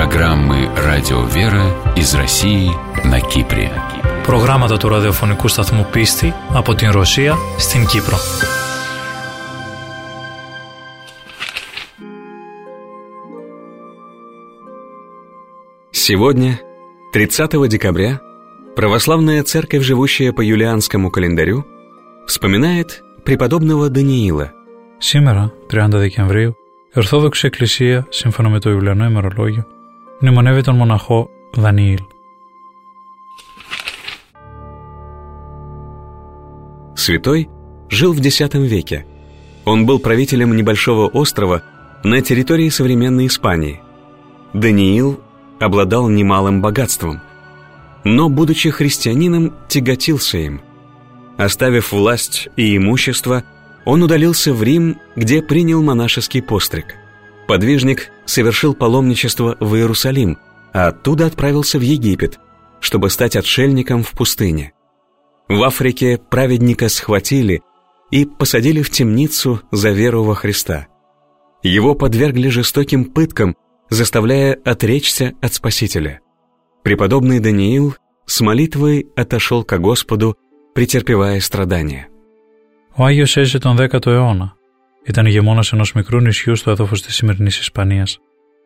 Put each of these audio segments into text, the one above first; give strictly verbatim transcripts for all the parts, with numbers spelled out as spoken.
Программы «Радио Вера» из России на Кипре. Προγράμματα του ραδιοφωνικού σταθμού Πίστη από την Ρωσία στην Κύπρο. Сегодня, тридцатого декабря, православная церковь, живущая по юлианскому календарю, вспоминает преподобного Даниила. Σήμερα, τριάντα Δεκεμβρίου, η Ορθόδοξη Εκκλησία, σύμφωνα με το Ιουλιανό ημερολόγιο, μνημονεύει τον μοναχό Даниил. Святой жил в десятом веке. Он был правителем небольшого острова на территории современной Испании. Даниил обладал немалым богатством, но, будучи христианином, тяготился им. Оставив власть и имущество, он удалился в Рим, где принял монашеский постриг. Подвижник совершил паломничество в Иерусалим, а оттуда отправился в Египет, чтобы стать отшельником в пустыне. В Африке праведника схватили и посадили в темницу за веру во Христа. Его подвергли жестоким пыткам, заставляя отречься от Спасителя. Преподобный Даниил с молитвой отошел ко Господу, претерпевая страдания. Ο Άγιος έζησε τον δέκατο αιώνα. Ήταν ηγεμόνας ενός μικρού νησιού στο έδαφος της σημερινής Ισπανίας.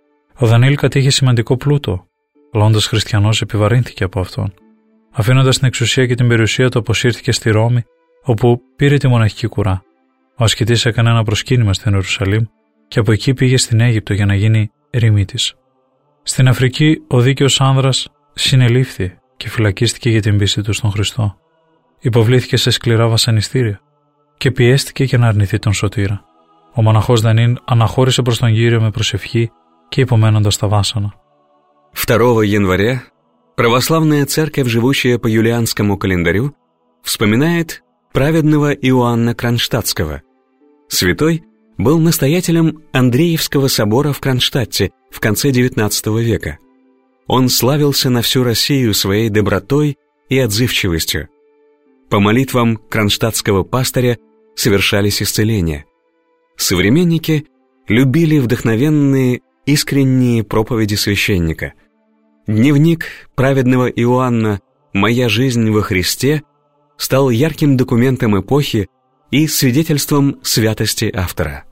Ο Δανιήλ κατήχε σημαντικό πλούτο, αλλά όντας χριστιανός επιβαρύνθηκε από αυτόν. Αφήνοντας την εξουσία και την περιουσία του, αποσύρθηκε στη Ρώμη, όπου πήρε τη μοναχική κουρά. Ο ασκητής έκανε ένα προσκύνημα στην Ιερουσαλήμ και από εκεί πήγε στην Αίγυπτο για να γίνει ερημίτης. Στην Αφρική, ο δίκαιος άνδρας συνελήφθη και φυλακίστηκε για την πίστη του στον Χριστό. Υποβλήθηκε σε σκληρά βασανιστήρια και πιέστηκε για να αρνηθεί τον σωτήρα. Ο μοναχός Даниил αναχώρησε προς τον Κύριο με προσευχή και υπομένοντας τα βάσανα. второго января православная церковь, живущая по юлианскому календарю, вспоминает праведного Иоанна Кронштадтского. Святой был настоятелем Андреевского собора в Кронштадте в конце девятнадцатого века. Он славился на всю Россию своей добротой и отзывчивостью. По молитвам кронштадтского пастыря совершались исцеления. Современники любили вдохновенные, искренние проповеди священника. Дневник праведного Иоанна «Моя жизнь во Христе» стал ярким документом эпохи и свидетельством святости автора.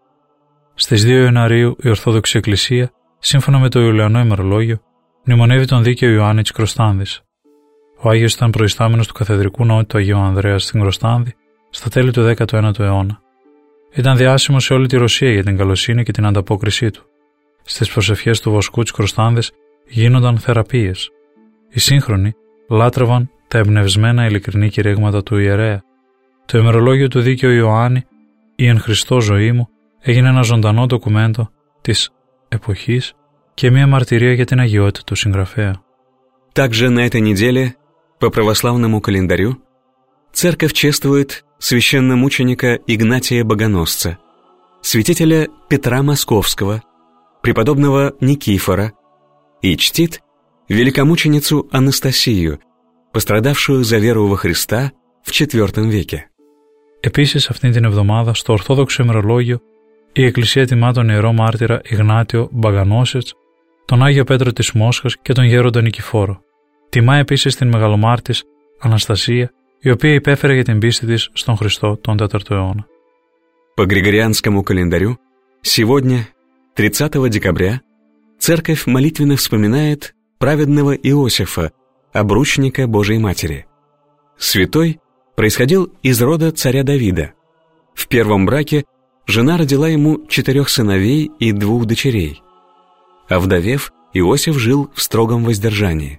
Στις δύο Ιανουαρίου η Ορθόδοξη Εκκλησία, σύμφωνα με το Ιουλιανό ημερολόγιο, μνημονεύει τον δίκαιο Ιωάννη της Κροστάνδης. Ο Άγιος ήταν προϊστάμενος του καθεδρικού ναού του Αγίου Ανδρέα στην Κροστάνδη στα τέλη του δέκατου ένατου αιώνα. Ήταν διάσημος σε όλη τη Ρωσία για την καλοσύνη και την ανταπόκρισή του. Στις προσευχές του βοσκού της Κροστάνδης γίνονταν θεραπείες. Οι σύγχρονοι λάτρευαν τα εμπνευσμένα ειλικρινή κηρύγματα του ιερέα. Το ημερολόγιο του δίκαιου Ιωάννη, η εν Χριστώ ζωή μου, έγινε ένα ζωντανό ντοκουμέντο της εποχής και μια μαρτυρία για την αγιότητα του συγγραφέα. Также на этой неделе, по православному календарю, церковь чествует священномученика Игнатия Богоносца, святителя Петра Московского, преподобного Никифора и чтит великомученицу Анастасию, пострадавшую за веру во Христа в четвёртом веке. Επίσης, αυτήν την εβδομάδα, στο Ορθόδοξο ημερολόγιο, η Εκκλησία τιμά τον ιερό μάρτυρα Ιγνάτιο Μπαγανόσετς, τον Άγιο Πέτρο της Μόσχας και τον γέροντα Νικηφόρο. Τιμά επίσης την μεγαλομάρτης Αναστασία, η οποία υπέφερε για την πίστη της στον Χριστό τον τέταρτο αιώνα. По григорианскому календарю, сегодня, тридцатого декабря, церковь молитвенно вспоминает праведного Иосифа, обручника Божией Матери. Святой происходил из рода царя Давида. В первом браке жена родила ему четырех сыновей и двух дочерей. Овдовев, Иосиф жил в строгом воздержании.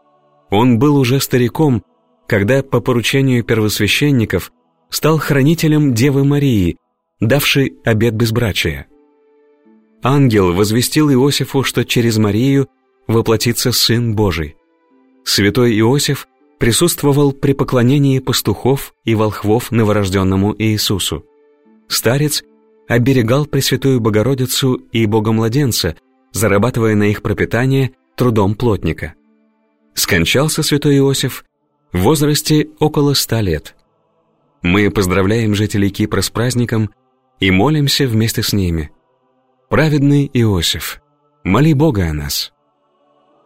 Он был уже стариком, когда по поручению первосвященников стал хранителем Девы Марии, давшей обет безбрачия. Ангел возвестил Иосифу, что через Марию воплотится Сын Божий. Святой Иосиф присутствовал при поклонении пастухов и волхвов новорожденному Иисусу. Старец оберегал Пресвятую Богородицу и Богомладенца, зарабатывая на их пропитание трудом плотника. Скончался святой Иосиф в возрасте около ста лет. Мы поздравляем жителей Кипра с праздником и молимся вместе с ними. Праведный Иосиф, моли Бога о нас.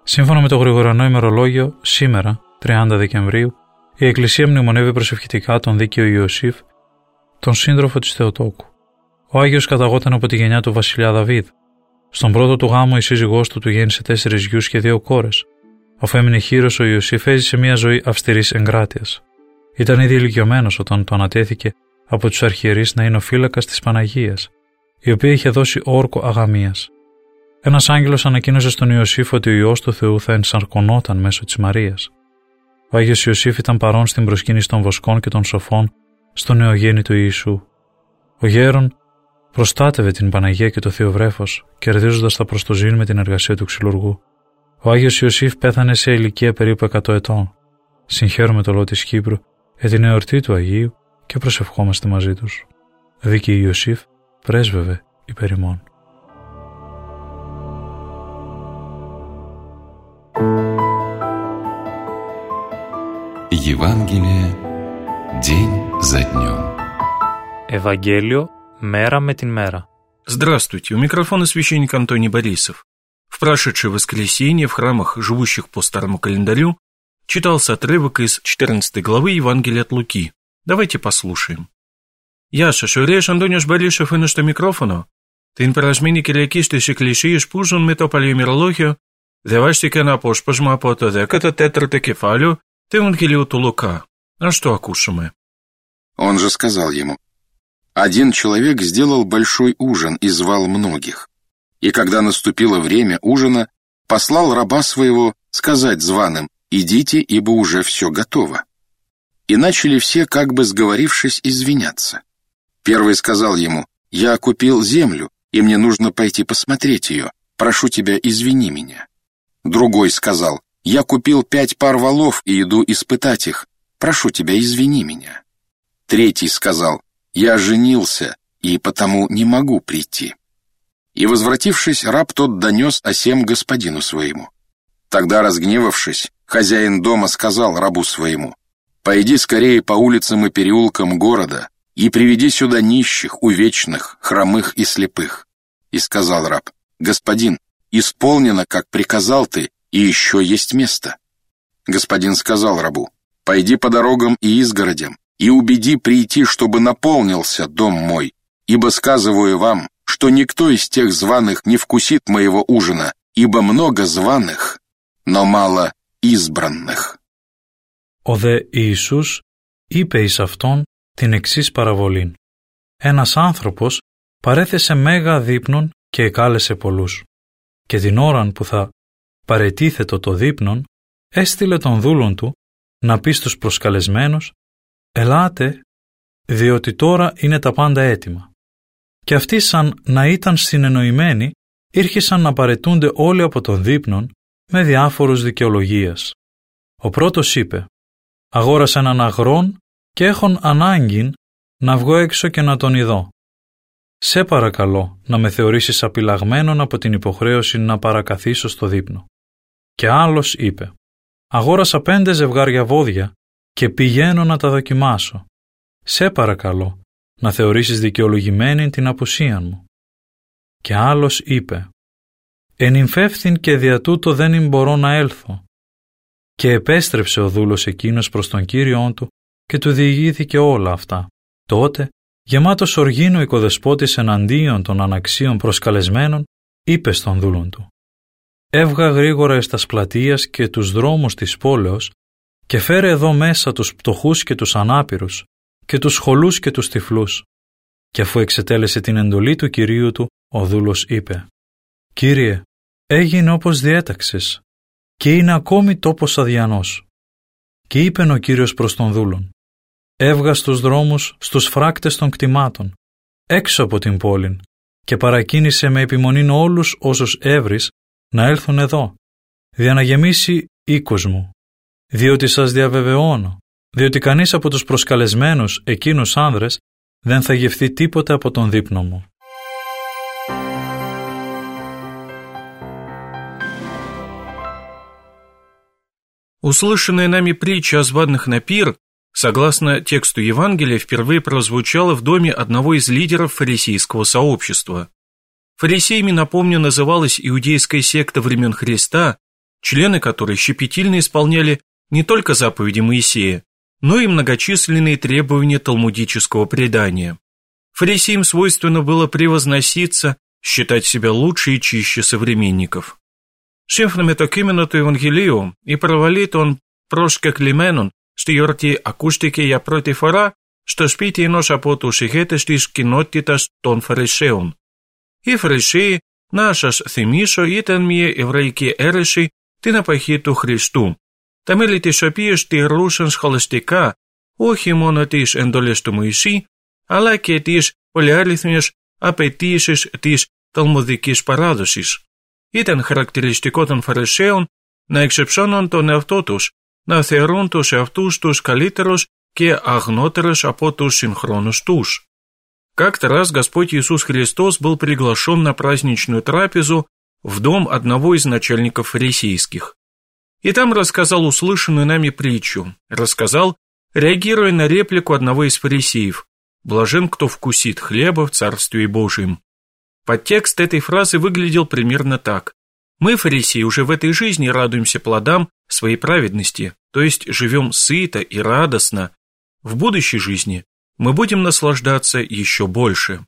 Σύμφωνα με το Γρηγοριανό ημερολόγιο, σήμερα, τριάντα Δεκεμβρίου, η Εκκλησία μνημονεύει προσευχητικά τον δίκαιο Ιωσήφ, τον σύντροφο της Θεοτόκου. Ο Άγιος καταγόταν από τη γενιά του βασιλιά Δαβίδ. Στον πρώτο του γάμο η σύζυγός του του γέννησε τέσσερις γιους και δύο κόρες. Αφού έμεινε χείρος, ο Ιωσήφ έζησε μια ζωή αυστηρής εγκράτειας. Ήταν ήδη ηλικιωμένος όταν το ανατέθηκε από τους αρχιερείς να είναι ο φύλακας της Παναγίας, η οποία είχε δώσει όρκο αγαμίας. Ένας άγγελος ανακοίνωσε στον Ιωσήφ ότι ο Υιός του Θεού θα ενσαρκωνόταν μέσω της Μαρίας. Ο Άγιος Ιωσήφ ήταν παρόν στην προσκύνηση των βοσκών και των σοφών στον νεογέννητο Ιησού. Ο γέρον προστάτευε την Παναγία και το Θείο Βρέφος, κερδίζοντας τα προστοζήν με την εργασία του ξυλουργού. Ο Άγιος Ιωσήφ πέθανε σε ηλικία περίπου εκατό ετών. Συγχαίρουμε το λαό της Κύπρου για την εορτή του Αγίου και προσευχόμαστε μαζί τους. Δίκη Ιωσήφ πρέσβευε υπέρ ημών. Евангелие день за днем. Ευαγγέλιο мера με την μέρα. Здравствуйте, у микрофона священник Антоний Борисов. В прошедшее воскресенье в храмах, живущих по старому календарю, читался отрывок из четырнадцатой главы Евангелия от Луки. Давайте послушаем. Γεια σας, ο Ρέας Αντώνιος Борисов είναι στο μικρόφωνο. Την περασμένη Κυριακή στις εκκλησίες που ζουν με το παλαιομερολόγιο διαβάστηκε ένα απόσπασμα από το δέκατο τέταρτο κεφάλαιο του Ευαγγελίου του Λουκά. Ας το ακούσουμε. Он же сказал ему: «Один человек сделал большой ужин и звал многих. И когда наступило время ужина, послал раба своего сказать званым: идите, ибо уже все готово». И начали все, как бы сговорившись, извиняться. Первый сказал ему: «Я купил землю, и мне нужно пойти посмотреть ее. Прошу тебя, извини меня». Другой сказал: «Я купил пять пар волов и иду испытать их. Прошу тебя, извини меня». Третий сказал: «Я женился, и потому не могу прийти». И, возвратившись, раб тот донес о сем господину своему. Тогда, разгневавшись, хозяин дома сказал рабу своему: «Пойди скорее по улицам и переулкам города и приведи сюда нищих, увечных, хромых и слепых». И сказал раб: «Господин, исполнено, как приказал ты, и еще есть место». Господин сказал рабу: «Пойди по дорогам и изгородям и убеди прийти, чтобы наполнился дом мой, ибо сказываю вам, что никто из тех званых не вкусит моего ужина, ибо много званых, но мало избранных». Ο δε Ιησούς είπε εις αυτόν την εξής παραβολήν. Ένας άνθρωπος παρέθεσε μέγα δείπνον και εκάλεσε πολλούς. Και την ώραν που θα παρετίθετο το δείπνον, έστειλε τον δούλον του να πει στους προσκαλεσμένους: «Ελάτε, διότι τώρα είναι τα πάντα έτοιμα». Και αυτοί, σαν να ήταν συνεννοημένοι, ήρχισαν να παρετούνται όλοι από τον δείπνον με διάφορους δικαιολογίας. Ο πρώτος είπε: «Αγόρασα έναν αγρόν και έχον ανάγκην να βγω έξω και να τον ειδώ. Σε παρακαλώ να με θεωρήσεις απειλαγμένον από την υποχρέωση να παρακαθίσω στο δείπνο». Και άλλος είπε: «Αγόρασα πέντε ζευγάρια βόδια και πηγαίνω να τα δοκιμάσω. Σε παρακαλώ να θεωρήσεις δικαιολογημένη την απουσίαν μου». Και άλλος είπε: «Ενυμφεύθην και δια τούτο δεν μπορώ να έλθω». Και επέστρεψε ο δούλος εκείνος προς τον κύριον του και του διηγήθηκε όλα αυτά. Τότε, γεμάτος οργήν ο οικοδεσπότης εναντίον των αναξίων προσκαλεσμένων, είπε στον δούλον του: «Έβγα γρήγορα εις τας πλατείας και τους δρόμους της πόλεως και φέρε εδώ μέσα τους πτωχούς και τους ανάπηρους και τους χολούς και τους τυφλούς». Και αφού εξετέλεσε την εντολή του κυρίου του, ο δούλος είπε: «Κύριε, έγινε όπως διέταξες και είναι ακόμη τόπος αδιανός». Και είπεν ο Κύριος προς τον δούλον: «Έβγα στους δρόμους, στους φράκτες των κτημάτων, έξω από την πόλην, και παρακίνησε με επιμονήν όλους όσους έβρεις να έλθουν εδώ, δια να γεμίσει οίκος μου. Διότι σας διαβεβαιώνω, διότι κανείς από τους προσκαλεσμένους εκείνους άνδρες δεν θα γευθεί τίποτε από τον δείπνο μου». Услышанная нами притча о званых на пир, согласно тексту Евангелия, впервые прозвучала в доме одного из лидеров фарисейского сообщества. Фарисеями, напомню, называлась иудейская секта времен Христа, члены которой щепетильно исполняли не только заповеди Моисея, но и многочисленные требования талмудического предания. Фарисеям свойственно было превозноситься, считать себя лучше и чище современников. Σύμφωνα με το κείμενο του Ευαγγελίου, η προβολή των προσκεκλημένων στη γιορτή ακούστηκε για πρώτη φορά στο σπίτι ενός από τους ηγέτες της κοινότητας των Φαρισαίων. Οι Φαρισαίοι, να σας θυμίσω, ήταν μια εβραϊκή αίρεση την εποχή του Χριστού, τα μέλη της οποίας τηρούσαν σχολαστικά όχι μόνο τις εντολές του Μωυσή, αλλά και τις πολυάριθμες απαιτήσεις της ταλμουδικής παράδοσης. Ήταν χαρακτηριστικό των Φαρισαίων να εξεψώνουν τον εαυτό τους, να θεωρούν τους εαυτούς τους καλύτερους και αγνότερους από τους синхронους τους. Как-то раз Господь Иисус Христос был приглашен на праздничную трапезу в дом одного из начальников фарисейских. И там рассказал услышанную нами притчу, рассказал, реагируя на реплику одного из фарисеев: «Блажен, кто вкусит хлеба в Царстве Божьем». Подтекст этой фразы выглядел примерно так: мы, фарисеи, уже в этой жизни радуемся плодам своей праведности, то есть живем сыто и радостно. В будущей жизни мы будем наслаждаться еще больше.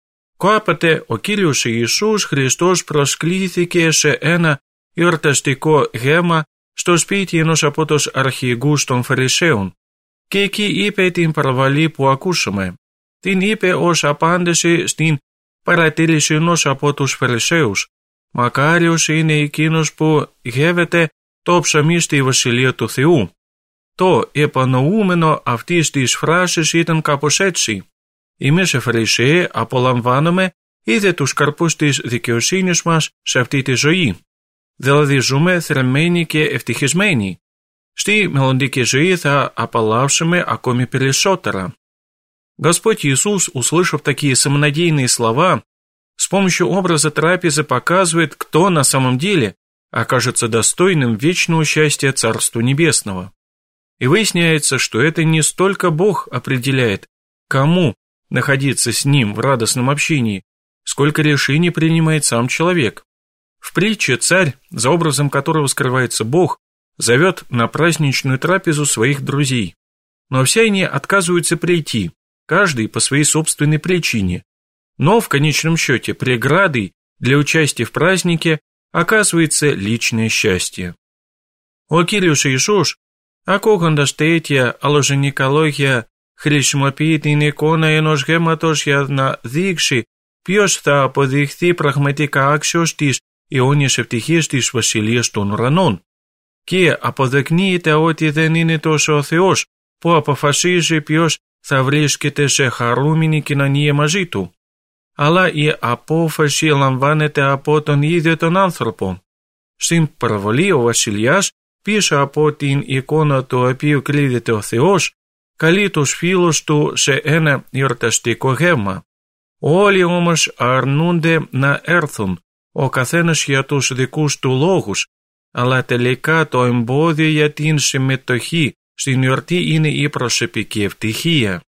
Κάποτε ο Κύριος Ιησούς Χριστός προσκλήθηκε σε ένα εορταστικό γεύμα στο σπίτι ενός από τους αρχηγούς των Φαρισαίων και εκεί είπε την παραβολή που ακούσαμε. Την είπε ως απάντηση στην παρατήρηση ενός από τους Φαρισαίους: «Μακάριος είναι εκείνος που γεύεται το ψωμί στη Βασιλεία του Θεού». Το επανοούμενο αυτής της φράσης ήταν κάπως έτσι: εμείς οι Φαρισαίοι απολαμβάνουμε ήδη τους καρπούς της δικαιοσύνης μας σε αυτή τη ζωή. Δηλαδή ζούμε θρεμμένοι και ευτυχισμένοι. Στη μελλοντική ζωή θα απολαύσουμε ακόμη περισσότερα. Господь Иисус, услышав такие самонадеянные слова, с помощью образа трапезы показывает, кто на самом деле окажется достойным вечного счастья Царства Небесного. И выясняется, что это не столько Бог определяет, кому находиться с Ним в радостном общении, сколько решений принимает сам человек. В притче царь, за образом которого скрывается Бог, зовет на праздничную трапезу своих друзей. Но все они отказываются прийти, каждый по своей собственной причине. Но в конечном счете преградой для участия в празднике оказывается lичное счастье. Ο Κύριος Ιησούς, ακούγοντας τέτοια αλαζονικολόγια, χρησιμοποιεί την εικόνα ενός γέμματος για να δείξει ποιος θα αποδειχθεί πραγματικά άξιος της αιώνιας ευτυχίας της Βασιλείας των Ουρανών. Και αποδεικνύεται ότι δεν είναι τόσο ο Θεός που αποφασίζει ποιος θα βρίσκεται σε χαρούμενη κοινωνία μαζί του, αλλά η απόφαση λαμβάνεται από τον ίδιο τον άνθρωπο. Στην παραβολή ο βασιλιάς, πίσω από την εικόνα του οποίου κρύβεται ο Θεός, καλεί τους φίλους του σε ένα εορταστικό γεύμα. Όλοι όμως αρνούνται να έρθουν, ο καθένας για τους δικούς του λόγους, αλλά τελικά το εμπόδιο για την συμμετοχή στην εορτή είναι η προσωπική ευτυχία.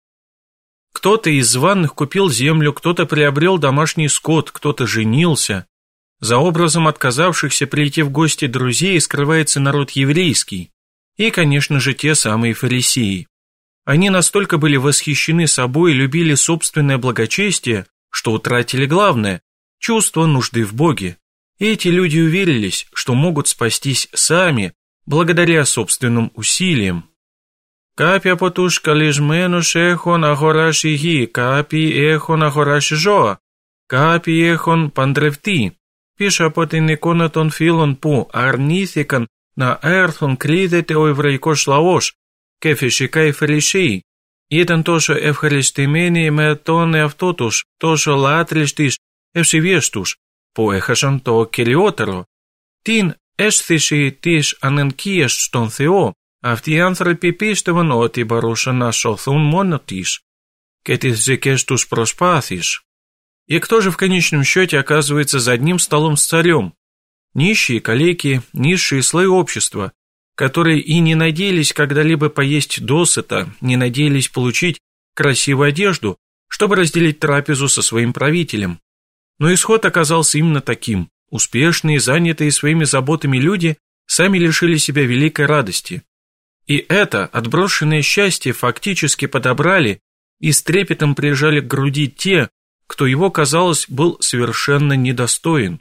Кто-то из званых купил землю, кто-то приобрел домашний скот, кто-то женился. За образом отказавшихся прийти в гости друзей скрывается народ еврейский и, конечно же, те самые фарисеи. Они настолько были восхищены собой и любили собственное благочестие, что утратили главное – чувство нужды в Боге. И эти люди уверились, что могут спастись сами, благодаря собственным усилиям. Κάποιοι από τους καλεσμένους έχουν αγοράσει γη, κάποιοι έχουν αγοράσει ζώα, κάποιοι έχουν παντρευτεί. Πίσω από την εικόνα των φίλων που αρνήθηκαν να έρθουν κρύβεται ο εβραϊκός λαός και φυσικά οι Φαρισαίοι. Ήταν τόσο ευχαριστημένοι με τον εαυτό τους, τόσο λάτρεις της ευσεβίας τους, που έχασαν το κυριότερο, την αίσθηση της αναγκίας στον Θεό. Αυτοί οι άνθρωποι πίστευαν ότι μπορούσαν να σωθούν μόνο της και τις δικές τους προσπάθειες. И кто же в конечном счете оказывается за одним столом с царем? Нищие, калеки, низшие слои общества, которые и не надеялись когда-либо поесть досыта, не надеялись получить красивую одежду, чтобы разделить трапезу со своим правителем. Но исход оказался именно таким. Успешные, занятые своими заботами люди сами лишили себя великой радости. И это отброшенное счастье фактически подобрали и с трепетом прижали к груди те, кто его, казалось, был совершенно недостоин.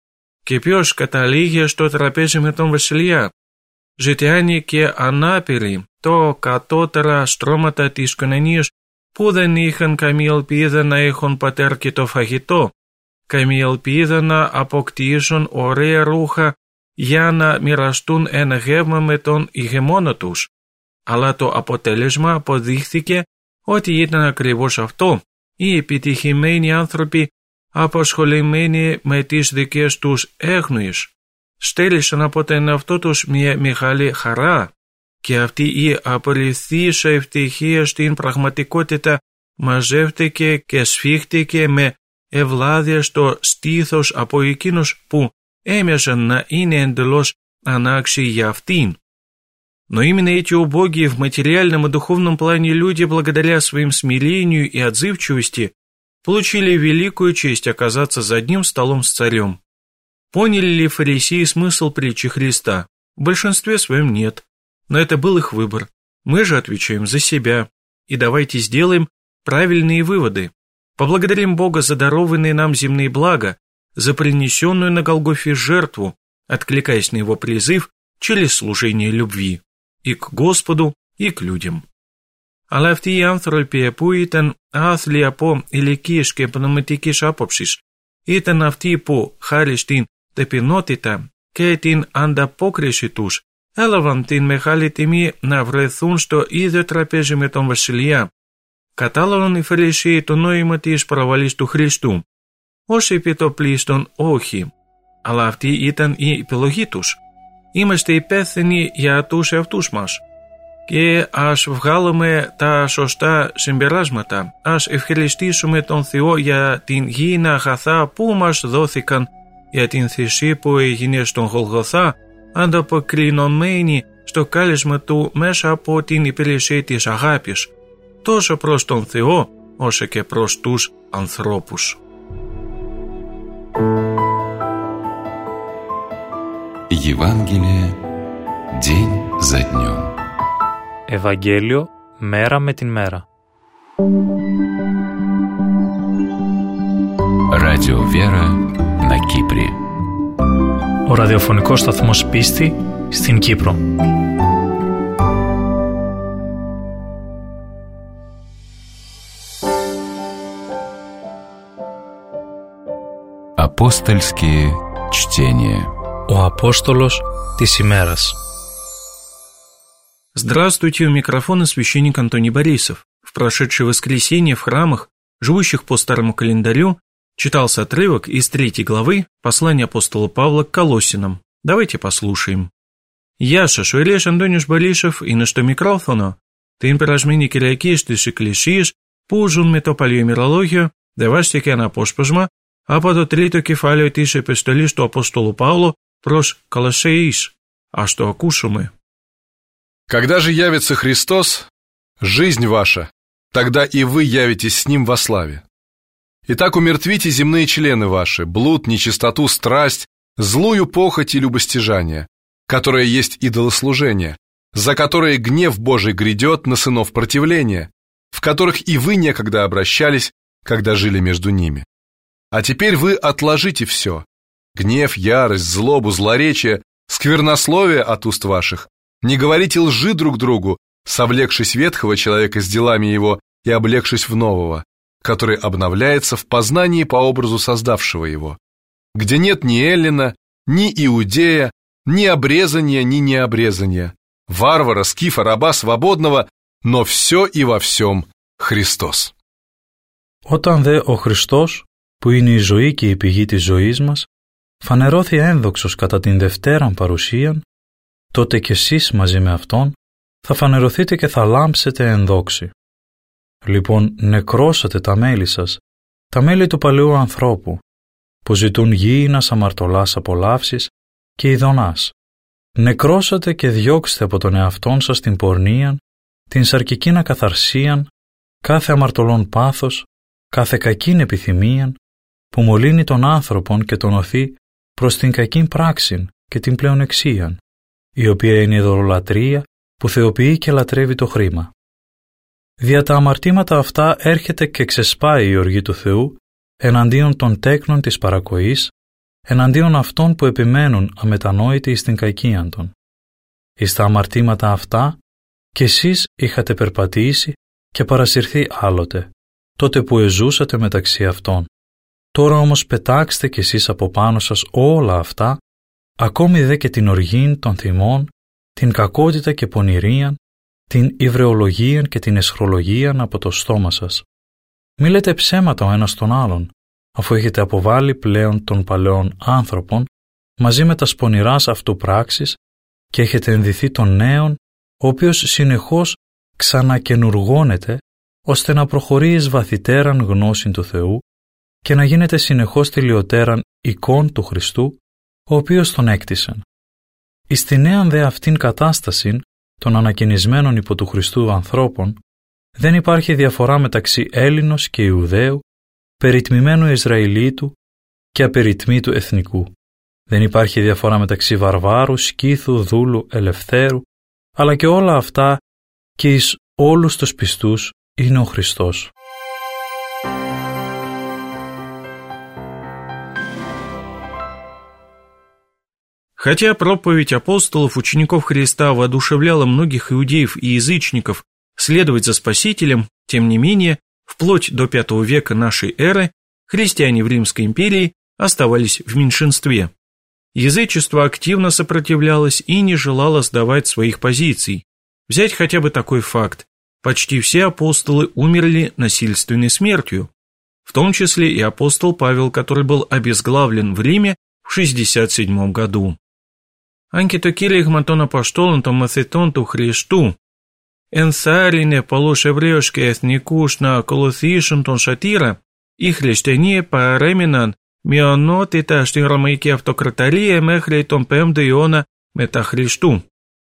«Кипёш каталигия, что трапезим этом Василья, житяне ке анапери, то катотера стромата тишкананиш, пуден ихан камил пидана ихон патеркито фагито, камил пидана апоктишон оре руха, яна μοιραστούν εν γεύμα με τον ηγεμόνα τους, αλλά το αποτέλεσμα αποδείχθηκε ότι ήταν ακριβώς αυτό. Οι επιτυχημένοι άνθρωποι απασχολημένοι με τις δικές τους έγνοες στέλνησαν από τον εαυτό τους μια μεγάλη χαρά και αυτή η απολυθήσα ευτυχία στην πραγματικότητα μαζεύτηκε και σφίχτηκε με ευλάδια στο στήθος από εκείνους που έμοιαζαν να είναι εντελώς ανάξιοι για αυτήν. Но именно эти убогие в материальном и духовном плане люди, благодаря своим смирению и отзывчивости, получили великую честь оказаться за одним столом с царем. Поняли ли фарисеи смысл притчи Христа? В большинстве своем нет, но это был их выбор. Мы же отвечаем за себя, и давайте сделаем правильные выводы. Поблагодарим Бога за дарованные нам земные блага, за принесенную на Голгофе жертву, откликаясь на его призыв через служение любви и к Господу, и к людям. Αλλά αυτοί οι άνθρωποι που ήταν άθλοι από ηλικίες και πνευματικής άποψης ήταν αυτοί που, χάρη στην ταπεινότητα και την ανταπόκριση τους, έλαβαν την μεγάλη τιμή να βρεθούν στο ίδιο τραπέζι με τον Βασιλιά. Κατάλαβαν οι Φαρισαίοι το νόημα της παραβολής του Χριστού. Όσοι επιτοπλίστων όχι, αλλά αυτή ήταν η επιλογή τους. Είμαστε υπεύθυνοι για τους εαυτούς μας και ας βγάλουμε τα σωστά συμπεράσματα, ας ευχαριστήσουμε τον Θεό για την γήινα αγαθά που μας δόθηκαν, για την θυσία που έγινε στον Γολγοθά, ανταποκρινωμένη στο κάλεσμα του μέσα από την υπηρεσία της αγάπης, τόσο προς τον Θεό όσο και προς τους ανθρώπους. Евангелие день за днем. Ευαγγέλιο μέρα με την μέρα. Радио Вера на Кипре. Ο ραδιοφωνικός σταθμός Πίστη στην Κύπρο. Апостольские чтения. Ο Απόστολος της ημέρας. Здравствуйте, у микрофона священник Антоний Борисов. В прошедшее воскресенье в храмах, живущих по старому календарю, читался отрывок из третьей главы послания апостола Павла к Колоссянам. Давайте послушаем. Яша, шуэлеш Антониus Борисов и на что микрофоно, ты имперажмини кирιακής της Εκκλησίας που ζουν με το παλιό ημερολόγιο, δεβάστε και ένα απόσπασμα από το τρίτο κεφάλαιο της επιστολής του Απόστολου Παύλου προς Κολοσσαίους. Ας το ακούσουμε. Когда же явится Христос, жизнь ваша, тогда и вы явитесь с Ним во славе. Итак, умертвите земные члены ваши, блуд, нечистоту, страсть, злую похоть и любостяжание, которое есть идолослужение, за которое гнев Божий грядет на сынов противления, в которых и вы некогда обращались, когда жили между ними. А теперь вы отложите все – гнев, ярость, злобу, злоречие, сквернословие от уст ваших. Не говорите лжи друг другу, совлекшись ветхого человека с делами его и облегшись в нового, который обновляется в познании по образу создавшего его, где нет ни эллина, ни иудея, ни обрезания, ни необрезания, варвара, скифа, раба, свободного, но все и во всем Χριστός. Όταν δε ο Χριστός, που είναι η ζωή και η πηγή της ζωής μας, φανερώθη ένδοξος κατά την Δευτέραν παρουσίαν, τότε κι εσείς μαζί με Αυτόν θα φανερωθείτε και θα λάμψετε ενδόξη. Λοιπόν, νεκρώσατε τα μέλη σας, τα μέλη του παλαιού ανθρώπου, που ζητούν γήινας αμαρτωλάς απολαύσεις και ειδονάς. Νεκρώσατε και διώξτε από τον εαυτόν σας την πορνείαν, την σαρκικήν ακαθαρσίαν, κάθε αμαρτωλόν πάθος, κάθε κακήν επιθυμίαν, που μολύνει τον άνθρωπον και τον οθεί προς την κακήν πράξην και την πλεονεξίαν, η οποία είναι η ειδωλολατρεία που θεοποιεί και λατρεύει το χρήμα. Δια τα αμαρτήματα αυτά έρχεται και ξεσπάει η οργή του Θεού εναντίον των τέκνων της παρακοής, εναντίον αυτών που επιμένουν αμετανόητοι εις την κακίαν των. Εις τα αμαρτήματα αυτά κι εσείς είχατε περπατήσει και παρασυρθεί άλλοτε, τότε που εζούσατε μεταξύ αυτών. Τώρα όμως πετάξτε κι εσείς από πάνω σας όλα αυτά, ακόμη δε και την οργήν των θυμών, την κακότητα και πονηρίαν, την υβρεολογίαν και την εσχρολογίαν από το στόμα σας. Μη λέτε ψέματα ο ένας τον άλλον, αφού έχετε αποβάλει πλέον των παλαιών άνθρωπων, μαζί με τα πονηράς αυτού πράξεις, και έχετε ενδυθεί τον νέον, ο οποίος συνεχώς ξανακαινουργώνεται, ώστε να προχωρεί εις βαθυτέραν γνώσιν του Θεού και να γίνεται συνεχώς τελειωτέραν εικόν του Χριστού, ο οποίος τον έκτισεν. Εις τη νέαν δε αυτήν κατάστασιν των ανακαινισμένων υπό του Χριστού ανθρώπων, δεν υπάρχει διαφορά μεταξύ Έλληνος και Ιουδαίου, περιτμημένου Ισραηλίτου και απεριτμήτου εθνικού. Δεν υπάρχει διαφορά μεταξύ βαρβάρου, σκύθου, δούλου, ελευθέρου, αλλά και όλα αυτά και εις όλους τους πιστούς είναι ο Χριστός. Хотя проповедь апостолов, учеников Христа, воодушевляла многих иудеев и язычников следовать за Спасителем, тем не менее, вплоть до пятого века нашей эры христиане в Римской империи оставались в меньшинстве. Язычество активно сопротивлялось и не желало сдавать своих позиций. Взять хотя бы такой факт. Почти все апостолы умерли насильственной смертью, в том числе и апостол Павел, который был обезглавлен в Риме в шестьдесят седьмом году. Anche το κήρυγμα των Αποστόλων των μαθητών του Χριστού ενθάρρυνε πολλούς Εβραίους και εθνικούς να ακολουθήσουν τον σωτήρα, οι χριστιανοί παρέμειναν μειονότητα στην Ρωμαϊκή Αυτοκρατορία μέχρι τον πέμπτο αιώνα μετά Χριστού.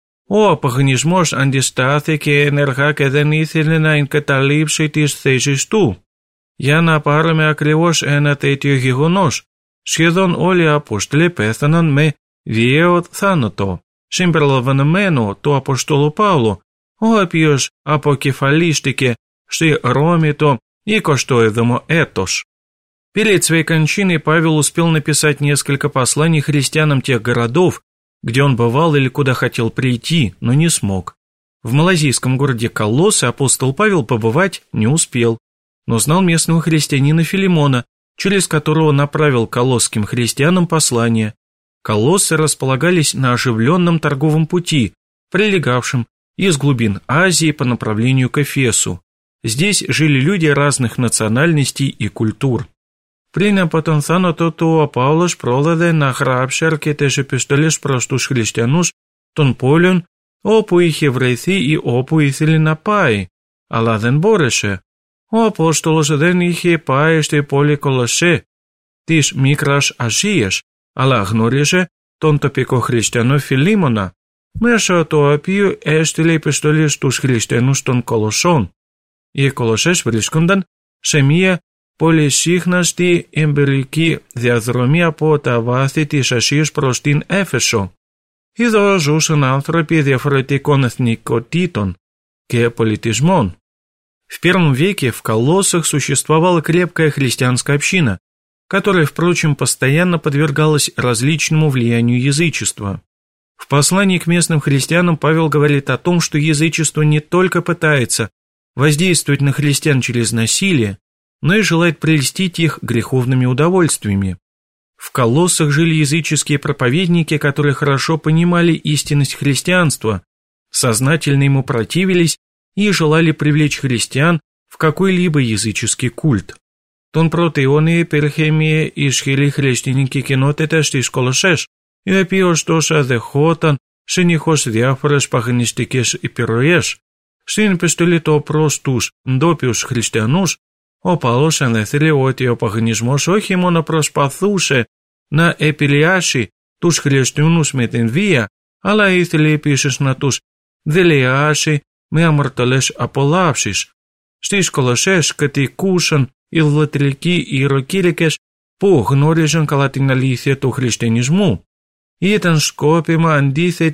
Ο απαγνισμός αντιστάθηκε ενεργά και δεν ήθελε να εγκαταλείψει τις θέσεις του. Για να πάρουμε ακριβώς ένα τέτοιο γεγονός, σχεδόν όλοι οι Απόστολοι πέθαναν με βίαιο θάνατο, συμπεριλαμβανομένου του Αποστόλου Παύλου, ο οποίος αποκεφαλίστηκε στη Ρώμη το εικοστό έβδομο έτος. Перед своей кончиной Павел успел написать несколько посланий христианам тех городов, где он бывал или куда хотел прийти, но не смог. В малазийском городе Колоссе апостол Павел побывать не успел, но знал местного христианина Филимона, через которого направил колосским христианам послание. Колоссы располагались на оживленном торговом пути, прилегавшем из глубин Азии по направлению к Эфесу. Здесь жили люди разных национальностей и κουλτούρ. Πριν από τον θάνατο του, ο Παύλος πρόλαβε να γράψει αρκετές επιστολές προς τους χριστιανούς των πόλεων όπου είχε βρεθεί ή όπου ήθελε να πάει, αλλά δεν μπόρεσε. Ο Απόστολος δεν είχε πάει στη πόλη Κολοσσέ της Μικράς Ασίας, αλλά γνώριζε τον τοπικό χριστιανό Φιλίμωνα, μέσω του οποίου έστειλε επιστολές στους χριστιανούς των Κολοσσών. Οι Κολοσσές βρίσκονταν σε μία πολυσύχναστη εμπειρική διαδρομή από τα βάθη της Ασίας προς την Έφεσο. Εδώ ζούσαν άνθρωποι διαφορετικών εθνικοτήτων και πολιτισμών. В первом веке в Колоссах существовала крепкая христианская община, которая, впрочем, постоянно подвергалась различному влиянию язычества. В послании к местным христианам Павел говорит о том, что язычество не только пытается воздействовать на христиан через насилие, но и желает прельстить их греховными удовольствиями. В Колоссах жили языческие проповедники, которые хорошо понимали истинность христианства, сознательно ему противились и желали привлечь христиан в какой-либо языческий κουλτ. Τον πρώτο αιώνα υπήρχε μια ισχυρή χριστιανική κοινότητα στις Κολοσσές, η οποία ωστόσο δεχόταν συνεχώς διάφορες παγανιστικές επιρροές. Στην επιστολή του προς τους ντόπιους χριστιανούς, ο Παύλος ανέφερε ότι ο παγανισμός όχι μόνο προσπαθούσε να επηρεάσει τους χριστιανούς με την βία, αλλά ήθελε επίσης να τους δελεάσει με αμαρτωλές απολαύσεις. Στις Κολοσσές κατοικούσαν ιδωλατρικοί ιεροκήρυκες που γνώριζαν καλά την αλήθεια του χριστιανισμού. Ήταν σκόπιμα αντίθετοι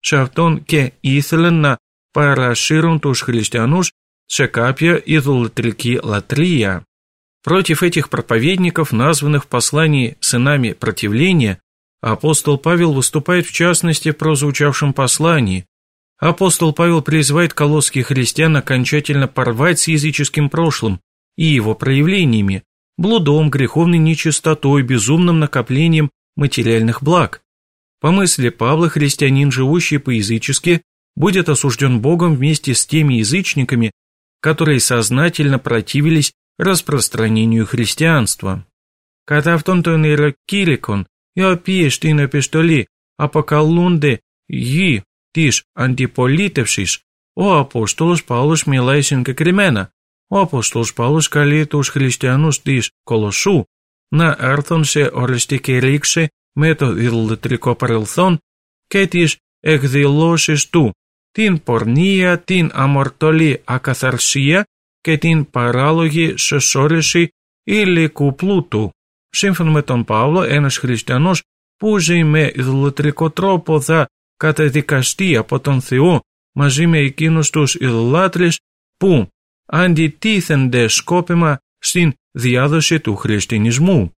σε αυτόν και ήθελαν να παρασύρουν τους χριστιανούς σε κάποια идолотрική латрия. Против этих проповедников, названных в послании сынами противления, апостол Павел выступает в частности в прозвучавшем послании. Апостол Павел призывает колосских христиан окончательно порвать с языческим прошлым и его проявлениями, блудом, греховной нечистотой, безумным накоплением материальных благ. По мысли Павла, христианин, живущий по-язычески, будет осужден Богом вместе с теми язычниками, которые сознательно противились распространению христианства. Κατά αυτόν τον ιεροκήρυκον, οι οποίοι στην επιστολή αποκαλούνται γη της αντιπολίτευσης, ο Απόστολος Παύλος μιλάει συγκεκριμένα. Ο Απόστολος Παύλος καλεί τους χριστιανούς της Κολοσσού να έρθουν σε οριστική ρήξη με το ιδωλοτρικό παρελθόν και τις εκδηλώσεις του, την πορνεία, την αμαρτωλή ακαθαρσία και την παράλογη συσσόρευση υλικού πλούτου. Σύμφωνα με τον Παύλο, ένας χριστιανός που ζει με ιδωλοτρικό τρόπο θα καταδικαστεί από τον Θεό μαζί με εκείνους τους ιδωλάτρες που αντιτίθενται скопимо στην διάδοση του христианизму.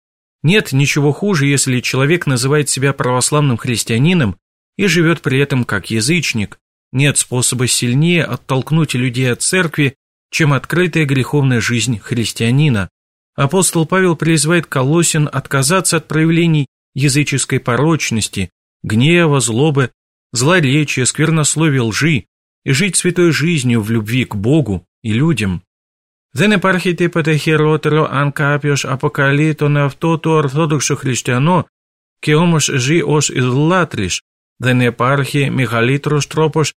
Нет ничего хуже, если человек называет себя православным христианином и живет при этом как язычник. Нет способа сильнее оттолкнуть людей от церкви, чем открытая греховная жизнь христианина. Апостол Павел призывает колоссян отказаться от проявлений языческой порочности, гнева, злобы, злоречия, сквернословия, лжи и жить святой жизнью в любви к Богу и людям. Δεν υπάρχει τίποτε χειρότερο αν κάποιος αποκαλεί τον εαυτό του ορθόδοξο χριστιανό και όμως ζει ως ιδωλάτρης. Δεν υπάρχει μεγαλύτερος τρόπος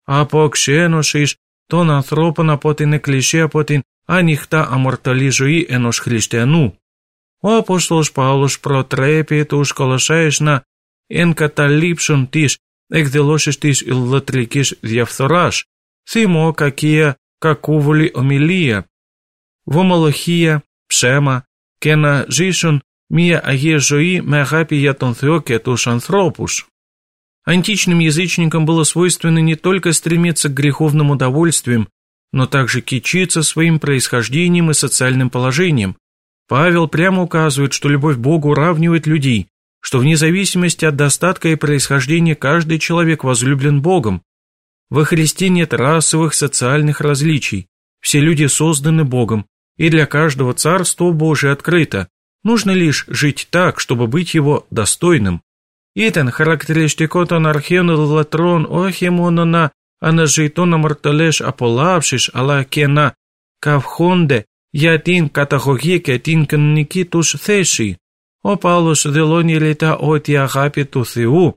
αποξένωσης των ανθρώπων από την Εκκλησία, από την ανοιχτά αμαρτωλή ζωή ενός χριστιανού. Ο Απόστολος Παύλος προτρέπει τους Κολοσσάες να εγκαταλείψουν τις εκδηλώσεις της ιδωλοτρικής διαφθοράς, θυμό, κακία, κακούβολη ομιλία, βομολογία, ψέμα και να ζήσουν μια αγία ζωή με αγάπη για τον Θεό και τους ανθρώπους. Античным язычникам было свойственно не только стремиться к греховным удовольствиям, но также кичиться своим происхождением и социальным положением. Павел прямо указывает, что любовь к Богу уравнивает людей, что вне зависимости от достатка и происхождения каждый человек возлюблен Богом. Во Христе нет расовых, социальных различий. Все люди созданы Богом, и для каждого Царство Божие открыто. Нужно лишь жить так, чтобы быть его достойным. Ήταν χαρακτηριστικό των αρχαίων ιδωλατρών όχι μόνο να αναζητούν αμαρτωλές απολαύσεις, αλλά και να καυχόνται για την καταγωγή και την κοινωνική τους θέση. Ο Παύλος δηλώνει ρητά ότι η αγάπη του Θεού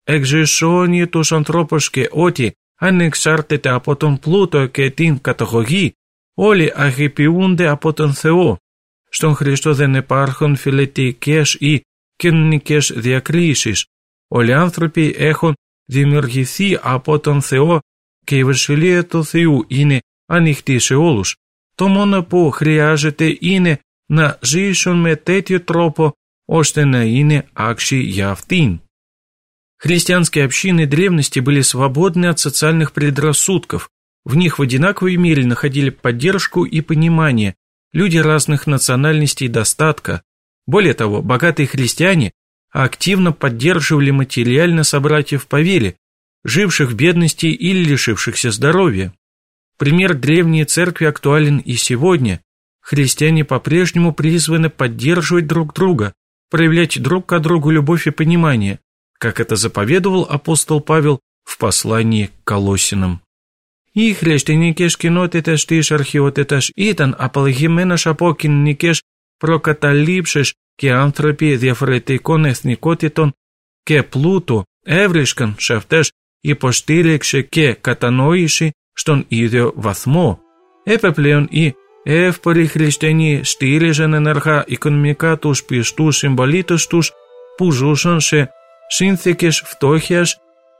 εξισώνει τους ανθρώπους και ότι ανεξάρτητα από τον πλούτο και την καταγωγή, όλοι αγαπιούνται από τον Θεό. Στον Χριστό δεν υπάρχουν φιλετικές ή κοινωνικές διακρίσεις. Όλοι οι άνθρωποι έχουν δημιουργηθεί από τον Θεό και η βασιλεία του Θεού είναι ανοιχτή σε όλους. Το μόνο που χρειάζεται είναι να ζήσουν με τέτοιο τρόπο ώστε να είναι άξιοι για αυτήν. Христианские общины древности были свободны от социальных предрассудков. В них в одинаковой мере находили поддержку и понимание люди разных национальностей и достатка. Более того, богатые христиане активно поддерживали материально собратьев по вере, живших в бедности или лишившихся здоровья. Пример древней церкви актуален и сегодня. Христиане по-прежнему призваны поддерживать друг друга, проявлять друг к другу любовь и понимание, как это заповедовал апостол Павел в послании к Колоссянам. Οι χριστιανικές κοινότητες της αρχαιότητας ήταν απαλλαγμένες από κοινωνικές προκαταλήψεις και άνθρωποι διαφορετικών εθνικότητων και πλούτου έβρισκαν σε αυτές υποστήριξη και κατανόηση στον ίδιο βαθμό. Επιπλέον οι εύποροι χριστιανοί στήριζαν ενεργά οικονομικά τους πιστούς συμπολίτες τους που ζούσαν σε σύνθηκες φτώχειας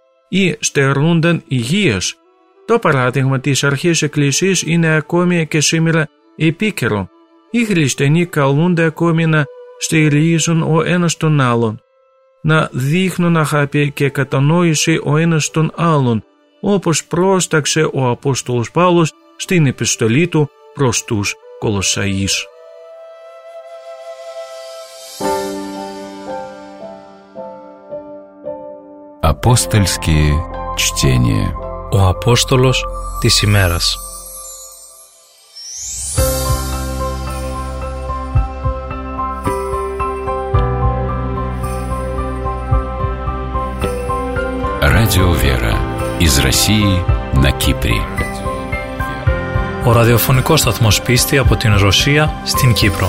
ή στερούνταν υγείας. Το παράδειγμα της αρχής εκκλησίας είναι ακόμη και σήμερα επίκαιρο. Οι χριστιανοί καλούνται ακόμη να στηρίζουν ο ένας τον άλλον. να δείχνουν αγάπη και κατανόηση ο ένας τον άλλον, όπως πρόσταξε ο Απόστολος Παύλος στην επιστολή του προς τους Κολοσσαείς. Апостольские чтения. Ο Απόστολος της ημέρας. Радио «Вера» из России на Кипре. Ο ραδιοφωνικός σταθμός Πίστη από την Ρωσία στην Κύπρο.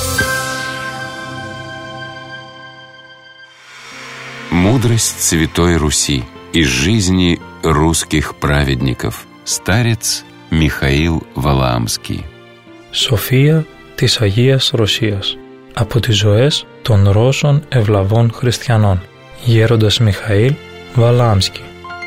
Мудрость Святой Руси из жизни русских праведников. Старец Михаил Валаамский. Σοφία της Αγίας Ρωσίας από τις ζωές των Ρώσων ευλαβών χριστιανών. Γέροντας Μιχαήλ Валаамский.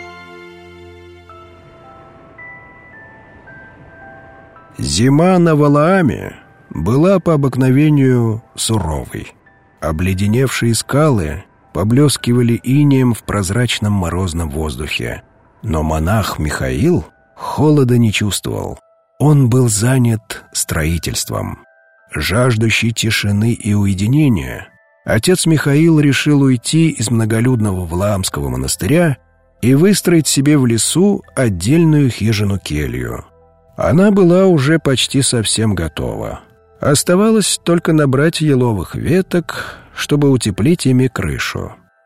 Зима на Валааме была по обыкновению суровой. Обледеневшие скалы поблескивали инеем в прозрачном морозном воздухе. Но монах Михаил холода не чувствовал. Он был занят строительством. Жаждущий тишины и уединения, отец Михаил решил уйти из многолюдного Валаамского монастыря и выстроить себе в лесу отдельную хижину-келью. Она была уже почти совсем готова. Оставалось только набрать еловых веток, чтобы утеплить ими крышу.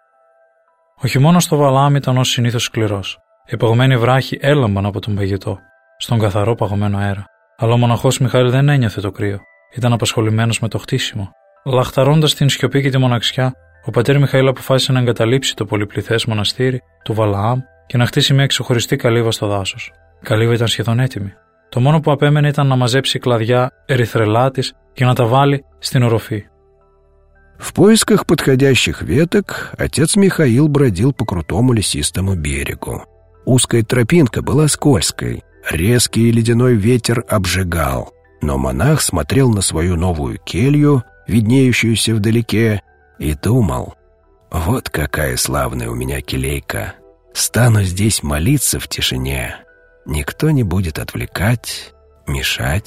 Ο χειμώνας στο Βαλαάμ ήταν ως συνήθως σκληρός. Οι παγωμένοι βράχοι έλαμπαν από τον παγετό, στον καθαρό παγωμένο αέρα. Αλλά ο μοναχός Μιχαήλ δεν ένιωθε το κρύο. Ήταν απασχολημένος με το χτίσιμο. Λαχταρώντας την σιωπή και τη μοναξιά, ο πατέρ Μιχαήλ αποφάσισε να εγκαταλείψει το πολυπληθές μοναστήρι του Βαλαάμ και να χτίσει μια ξεχωριστή καλύβα στο δάσος. Η καλύβα ήταν σχεδόν έτοιμη. Το μόνο που απέμενε ήταν να μαζέψει κλαδιά ερυθρελάτης και να τα βάλει στην οροφή. В поисках подходящих веток отец Михаил бродил по крутому лесистому берегу. Узкая тропинка была скользкой, резкий ледяной ветер обжигал, но монах смотрел на свою новую келью, виднеющуюся вдалеке, и думал: «Вот какая славная у меня келейка! Стану здесь молиться в тишине, никто не будет отвлекать, мешать».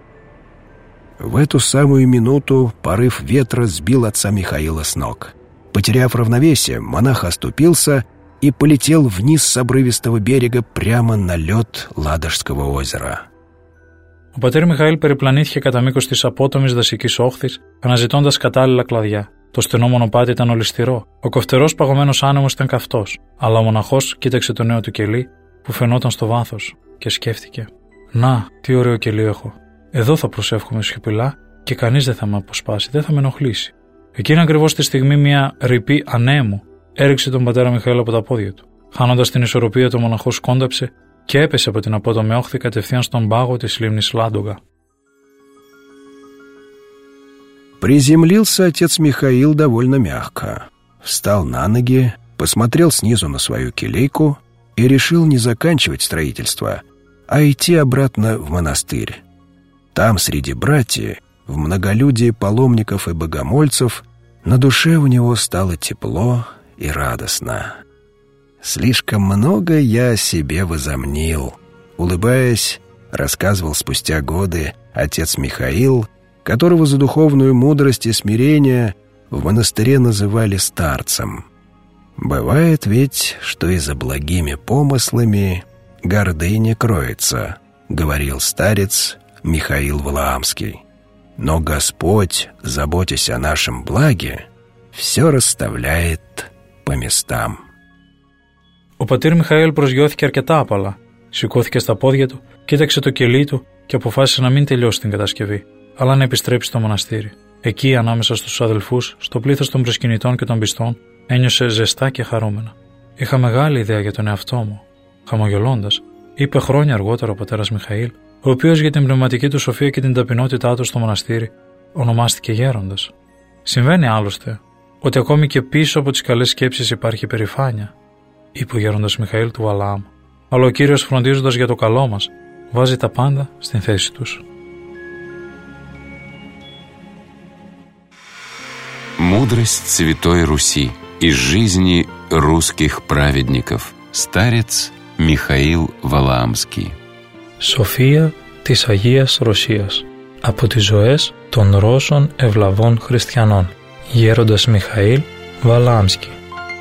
В эту самую минуту порыв ветра сбил отца Михаила с ног. Потеряв равновесие, монах оступился и полетел вниз с обрывистого берега прямо на лед Ладожского озера. Ο πατέρ Μιχαήλ περιπλανήθηκε κατά μήκος της απότομης δασικής όχθης, αναζητώντας κατάλληλα κλαδιά. Το στενό μονοπάτι ήταν ολισθηρό. Ο κοφτερός παγωμένος άνεμος ήταν καυτός. Αλλά ο μοναχός κοίταξε το νέο του κελί που φαινόταν στο βάθος και σκέφτηκε: «Να, τι ωραίο κελί έχω. Εδώ θα προσεύχομαι σιωπηλά και κανείς δεν θα με αποσπάσει, δεν θα με ενοχλήσει». Εκείνη ακριβώς τη στιγμή μια ρηπή ανέμου έριξε τον πατέρα Μιχαήλ από τα πόδια του. Χάνοντας την ισορροπία, το μοναχός σκόνταψε και έπεσε από την απότομη όχθη κατευθείαν στον πάγο της λίμνης Λάντογα. Приземлился отец Михаил довольно мягко. Встал на ноги, посмотрел снизу на свою келейку и решил не заканчивать строительство, а идти обратно в монастырь. Там, среди братьев, в многолюдии паломников и богомольцев, на душе у него стало тепло и радостно. «Слишком много я о себе возомнил», — улыбаясь, рассказывал спустя годы отец Михаил, которого за духовную мудрость и смирение в монастыре называли старцем. «Бывает ведь, что и за благими помыслами гордыня кроется», — говорил старец Михаил Валаамский. «Но Господь, заботясь о нашем благе, все расставляет по местам». Ο πατήρ Μιχαήλ προσγειώθηκε αρκετά απαλά. Σηκώθηκε στα πόδια του, κοίταξε το κελί του και αποφάσισε να μην τελειώσει την κατασκευή, αλλά να επιστρέψει στο μοναστήρι. Εκεί, ανάμεσα στους αδελφούς, στο πλήθος των προσκυνητών και των πιστών, ένιωσε ζεστά και χαρούμενα. «Είχα μεγάλη ιδέα για τον εαυτό μου», χαμογελώντας, είπε χρόνια αργότερα ο πατέρας Μιχαήλ, ο οποίος για την πνευματική του σοφία και την ταπεινότητά του στο μοναστήρι ονομάστηκε γέροντας. Συμβαίνει άλλωστε ότι ακόμη και πίσω από τις καλές σκέψεις υπάρχει περηφάνεια, είπε ο γέροντας Μιχαήλ του Βαλαάμ, αλλά ο Κύριος, φροντίζοντας για το καλό μας, βάζει τα πάντα στην θέση τους. Мудрость Святой Руси Из жизни русских праведников. Старец Μιχαήλ Βαλαάμσκι. Σοφία της Αγίας Ρωσίας. Από τις ζωές των Ρώσων ευλαβών χριστιανών. Γέροντας Μιχαήλ Βαλαάμσκι.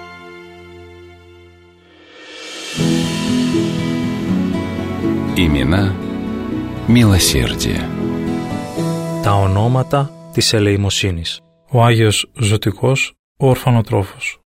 Имена μилосердия. Τα ονόματα της ελεημοσύνης. Ο Άγιος Ζωτικός, ο ορφανοτρόφος.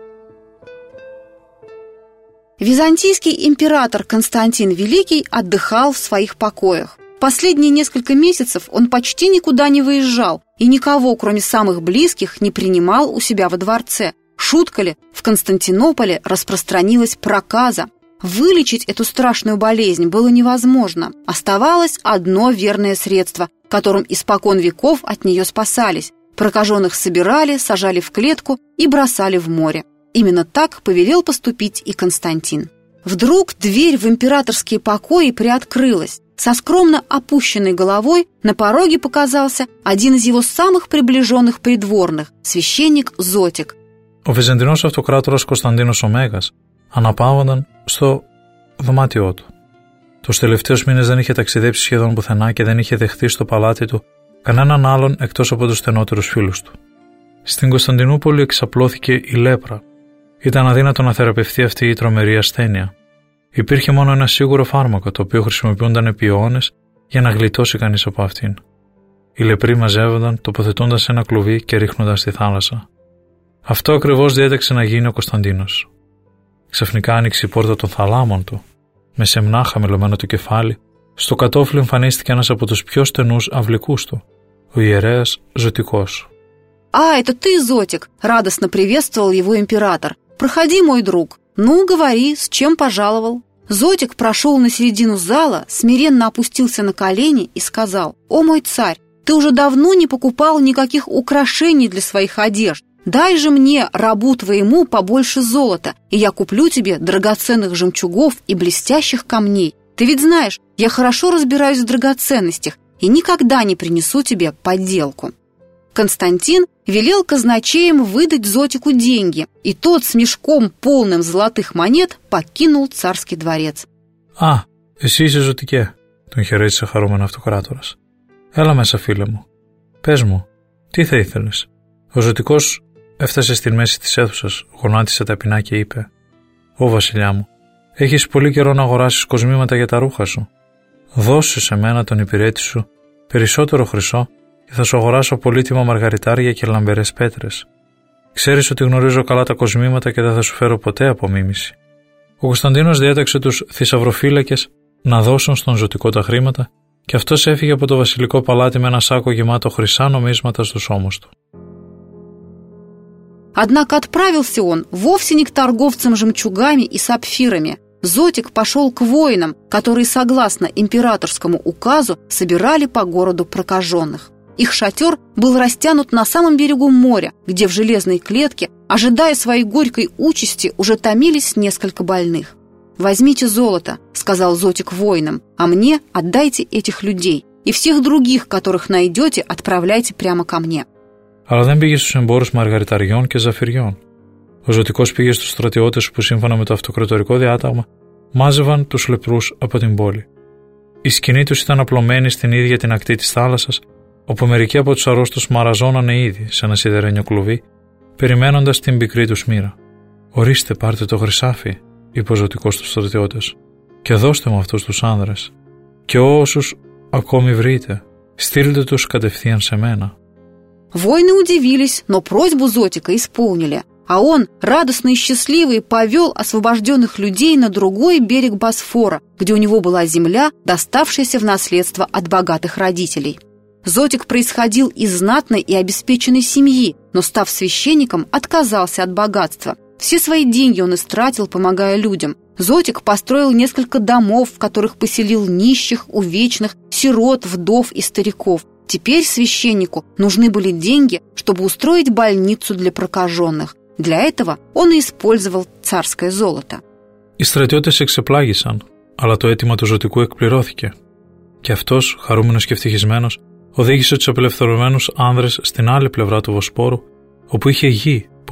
Византийский император Константин Великий отдыхал в своих покоях. Последние несколько месяцев он почти никуда не выезжал и никого, кроме самых близких, не принимал у себя во дворце. Шутка ли, в Константинополе распространилась проказа. Вылечить эту страшную болезнь было невозможно. Оставалось одно верное средство, которым испокон веков от нее спасались. Прокаженных собирали, сажали в клетку и бросали в море. Именно так повелел поступить и Константин. Вдруг дверь в императорские покои приоткрылась. Со скромно опущенной головой на пороге показался один из его самых приближенных придворных, священник Зотик. Ο Βυζαντινός αυτοκράτορας Κωνσταντίνος ο Μέγας αναπαύονταν στο δωμάτιό του. Τους τελευταίους μήνες δεν είχε ταξιδέψει σχεδόν πουθενά και δεν είχε δεχθεί στο παλάτι του κανέναν άλλον εκτός από τους στενότερους φίλους του. Στην Κωνσταντινούπολη εξαπλώθηκε η λέπρα. Ήταν αδύνατο να θεραπευτεί αυτή η τρομερή ασθένεια. Υπήρχε μόνο ένα σίγουρο φάρμακο, το οποίο χρησιμοποιούνταν επί αιώνες για να γλιτώσει κανείς από αυτήν. Οι λεπροί μαζεύονταν, τοποθετούνταν σε ένα κλουβί και ρίχνονταν στη θάλασσα. Αυτό ακριβώς διέταξε να γίνει ο Κωνσταντίνος. Ξαφνικά άνοιξε η πόρτα των θαλάμων του. Με σεμνά χαμηλωμένο το κεφάλι, στο κατόφλι εμφανίστηκε ένας από τους πιο στενούς αυλικούς του, ο ιερέας Ζωτικός. «А, это ты, Зотик!» — радостно приветствовал его император. «Проходи, мой друг. Ну, говори, с чем пожаловал?» Зотик прошел на середину зала, смиренно опустился на колени и сказал: «О, мой царь, ты уже давно не покупал никаких украшений для своих одежд. Дай же мне, рабу твоему, побольше золота, и я куплю тебе драгоценных жемчугов и блестящих камней. Ты ведь знаешь, я хорошо разбираюсь в драгоценностях и никогда не принесу тебе подделку». Константин велел казначеям выдать Зотику деньги, и тот с мешком, полным золотых монет, покинул царский дворец. «Α, εσύ είσαι Ζωτικέ», τον χαιρέτησε χαρούμενο αυτοκράτορας. «Έλα μέσα, φίλε μου. Πες μου, τι θα ήθελες?» Ο Ζωτικός έφτασε στη μέση της αίθουσας, γονάτισε ταπεινά και είπε: «Ω βασιλιά μου, έχεις πολύ καιρό να αγοράσεις κοσμήματα για τα ρούχα σου. Δώσε σε μένα τον υπηρέτη σου περισσότερο χρυσό και θα σου αγοράσω πολύτιμα μαργαριτάρια και λαμπερές πέτρες. Ξέρεις ότι γνωρίζω καλά τα κοσμήματα και δεν θα σου φέρω ποτέ απομίμηση». Ο Κωνσταντίνος διέταξε τους θησαυροφύλακες να δώσουν στον Ζωτικό τα χρήματα και αυτός έφυγε από το βασιλικό παλάτι με ένα σάκο γεμάτο χρυσά νομίσματα στους ώμους του. Однако отправился он вовсе не к торговцам жемчугами и сапфирами. Зотик пошел к воинам, которые, согласно императорскому указу, собирали по городу прокаженных. Их шатер был растянут на самом берегу моря, где в железной клетке, ожидая своей горькой участи, уже томились несколько больных. «Возьмите золото», — сказал Зотик воинам, — «а мне отдайте этих людей, и всех других, которых найдете, отправляйте прямо ко мне». Αλλά δεν πήγε στους εμπόρους μαργαριταριών και ζαφυριών. Ο Ζωτικός πήγε στους στρατιώτες που, σύμφωνα με το αυτοκρατορικό διάταγμα, μάζευαν τους λεπρούς από την πόλη. Η σκηνή τους ήταν απλωμένη στην ίδια την ακτή της θάλασσας, όπου μερικοί από τους αρρώστους μαραζώνανε ήδη σε ένα σιδερένιο κλουβί, περιμένοντας την πικρή τους μοίρα. «Ορίστε, πάρτε το χρυσάφι», είπε ο Ζωτικός στους στρατιώτες, «και δώστε μου αυτούς τους άνδρες. Και όσους ακόμη βρείτε, στείλτε τους κατευθείαν σε μένα». Воины удивились, но просьбу Зотика исполнили, а он, радостный и счастливый, повел освобожденных людей на другой берег Босфора, где у него была земля, доставшаяся в наследство от богатых родителей. Зотик происходил из знатной и обеспеченной семьи, но, став священником, отказался от богатства. Все свои деньги он истратил, помогая людям. Зотик построил несколько домов, в которых поселил нищих, увечных, сирот, вдов и стариков. Теперь священнику нужны были деньги, чтобы устроить больницу для прокаженных. Для этого он и использовал царское золото. Οι στρατιώτες εξεπλάγησαν, αλλά το αίτημα του Ζωτικού εκπληρώθηκε. Και αυτός, χαρούμενος και ευτυχισμένος, οδήγησε τους απελευθερωμένους άνδρες στην άλλη πλευρά του Βοσπόρου, όπου είχε γη που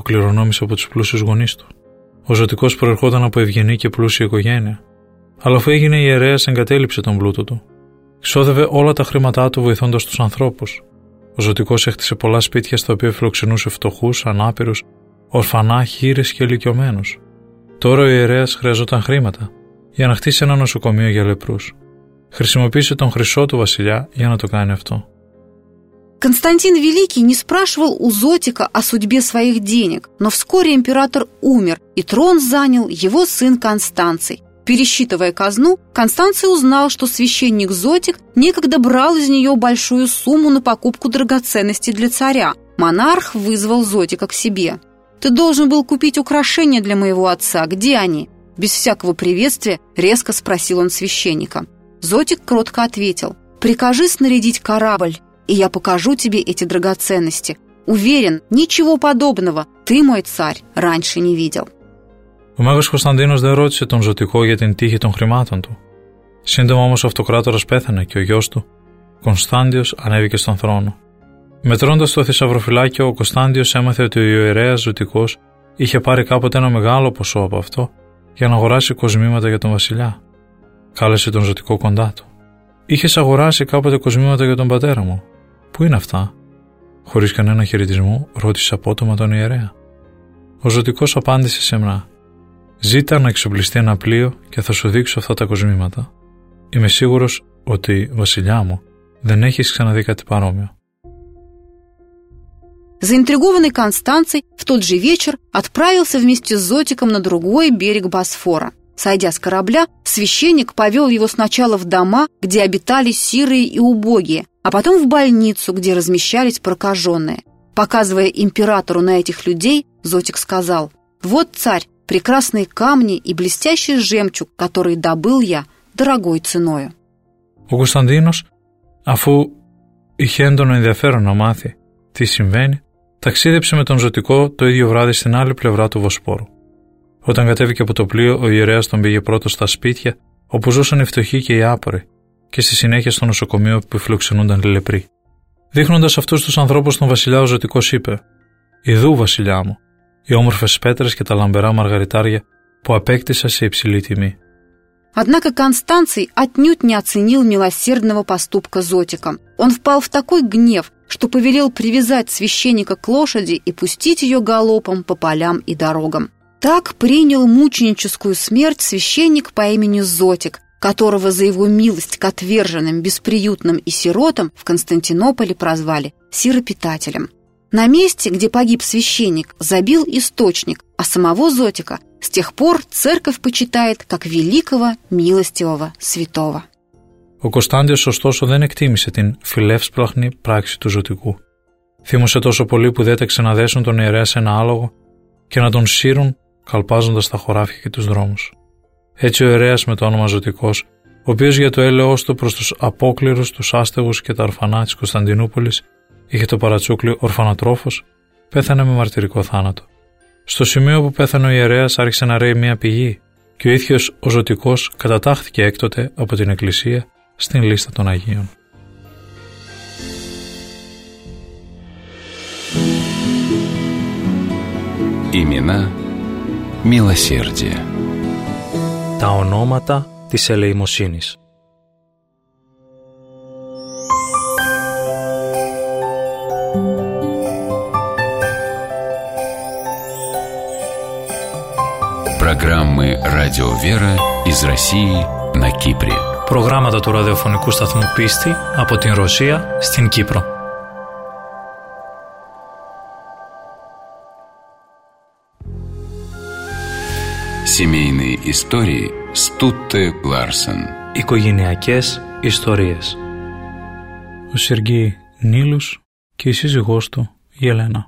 που κληρονόμησε από τους πλούσιους γονείς του. Ο Ζωτικός προερχόταν από ευγενή και πλούσια οικογένεια, αλλά αφού έγινε ιερέας εγκατέλειψε τον πλούτο του. Ξόδευε όλα τα χρήματά του βοηθώντας τους ανθρώπους. Ο Ζωτικός έχτισε πολλά σπίτια στα οποία φιλοξενούσε φτωχούς, ανάπηρους, ορφανά, χήρες και ηλικιωμένους. Τώρα ο ιερέας χρειαζόταν χρήματα για να χτίσει ένα νοσοκομείο για λεπρούς. Χρησιμοποίησε τον χρυσό του βασιλιά για να το κάνει αυτό. Константин Великий не спрашивал у Зотика о судьбе своих денег, но вскоре император умер, и трон занял его сын Констанций. Пересчитывая казну, Констанций узнал, что священник Зотик некогда брал из нее большую сумму на покупку драгоценностей для царя. Монарх вызвал Зотика к себе. «Ты должен был купить украшения для моего отца. Где они?» Без всякого приветствия резко спросил он священника. Зотик кротко ответил: «Прикажи снарядить корабль, и я покажу тебе эти драгоценности. Уверен, ничего подобного ты, мой царь, раньше не видел». Ο Μέγας Κωνσταντίνος δεν ρώτησε τον Ζωτικό για την τύχη των χρημάτων του. Σύντομα όμως ο αυτοκράτορας πέθανε και ο γιος του, Κωνστάντιος, ανέβηκε στον θρόνο. Μετρώντας το θησαυροφυλάκιο, ο Κωνστάντιος έμαθε ότι ο ιερέας Ζωτικός είχε πάρει κάποτε ένα μεγάλο ποσό από αυτό για να αγοράσει κοσμήματα για τον βασιλιά. Κάλεσε τον Ζωτικό κοντά του. «Είχες αγοράσει κάποτε κοσμήματα για τον πατέρα μου. Πού είναι αυτά?» Χωρίς κανένα χαιρετισμό, ρώτησε απότομα τον ιερέα. Ο Ζωτικός απάντησε σεμνά: «Ζήτα να εξοπλιστεί ένα πλοίο και θα σου δείξω αυτά τα κοσμήματα. Είμαι σίγουρος ότι, βασιλιά μου, δεν έχεις ξαναδεί κάτι παρόμοιο». Заинтригованный Констанций в тот же вечер отправился вместе с Зотиком на другой берег Босфора. Сойдя с корабля, священник повел его сначала в дома, где обитали сирые и убогие, а потом в больницу, где размещались прокаженные. Показывая императору на этих людей, Зотик сказал: «Вот, царь, прекрасные камни и блестящий жемчуг, который добыл я дорогой ценою». Ο Κωνσταντίνος, αφού είχε έντονο ενδιαφέρον να μάθει τι συμβαίνει, ταξίδεψε με τον Ζωτικό το ίδιο βράδυ στην άλλη πλευρά του Βοσπόρου. Όταν κατέβηκε από το πλοίο, ο ιερέας τον πήγε πρώτο στα σπίτια όπου ζούσαν οι φτωχοί και οι άποροι, και στη συνέχεια στο νοσοκομείο που φιλοξενούνταν οι λεπροί. Δείχνοντας αυτούς τους ανθρώπους τον βασιλιά, ο Ζωτικός είπε: «Ιδού, βασιλιά μου, οι όμορφες πέτρες και τα λαμπερά μαργαριτάρια που απέκτησα σε υψηλή τιμή». Однако Констанций отнюдь не оценил милосердного поступка Зотика. Он впал в такой гнев, что повелел привязать священника к лошади и пустить ее галопом по полям и дорогам. Так принял мученическую смерть священник по имени Зотик, которого за его милость к отверженным, бесприютным и сиротам в Константинополе прозвали сиропитателем. На месте, где погиб священник, забил источник, а самого Зотика с тех пор церковь почитает как великого, милостивого святого. Ο Κωνσταντιος, ωστόσο, δεν εκτίμησε την φιλεύσπλαχνη πράξη του Ζωτικού. Θύμωσε τόσο πολύ που δέταξε να δέσουν τον ιερέα σε ένα άλογο και να τον σύρουν καλπάζοντας τα χωράφια και τους δρόμους. Έτσι ο ιερέας με το όνομα Ζωτικός, ο οποίος για το έλεος του προς τους απόκληρους, τους άστεγους και τα ορφανά της Κωνσταντινούπολης είχε το παρατσούκλι ορφανοτρόφος, πέθανε με μαρτυρικό θάνατο. Στο σημείο που πέθανε ο ιερέας άρχισε να ρέει μια πηγή και ο ίδιος ο Ζωτικός κατατάχθηκε έκτοτε από την Εκκλησία στην λίστα των Αγίων. Имена μилосердия. Τα ονόματα της ελεημοσύνης. Программы «Радио Вера» из России на Кипре. Προγράμματα του ραδιοφωνικού σταθμού Πίστη από την Ρωσία στην Κύπρο. Семейные истории с Тутте Ларсен. Οικογενειακές ιστορίες. Ο Σεργέη Νίλους και η σύζυγός του η Елена.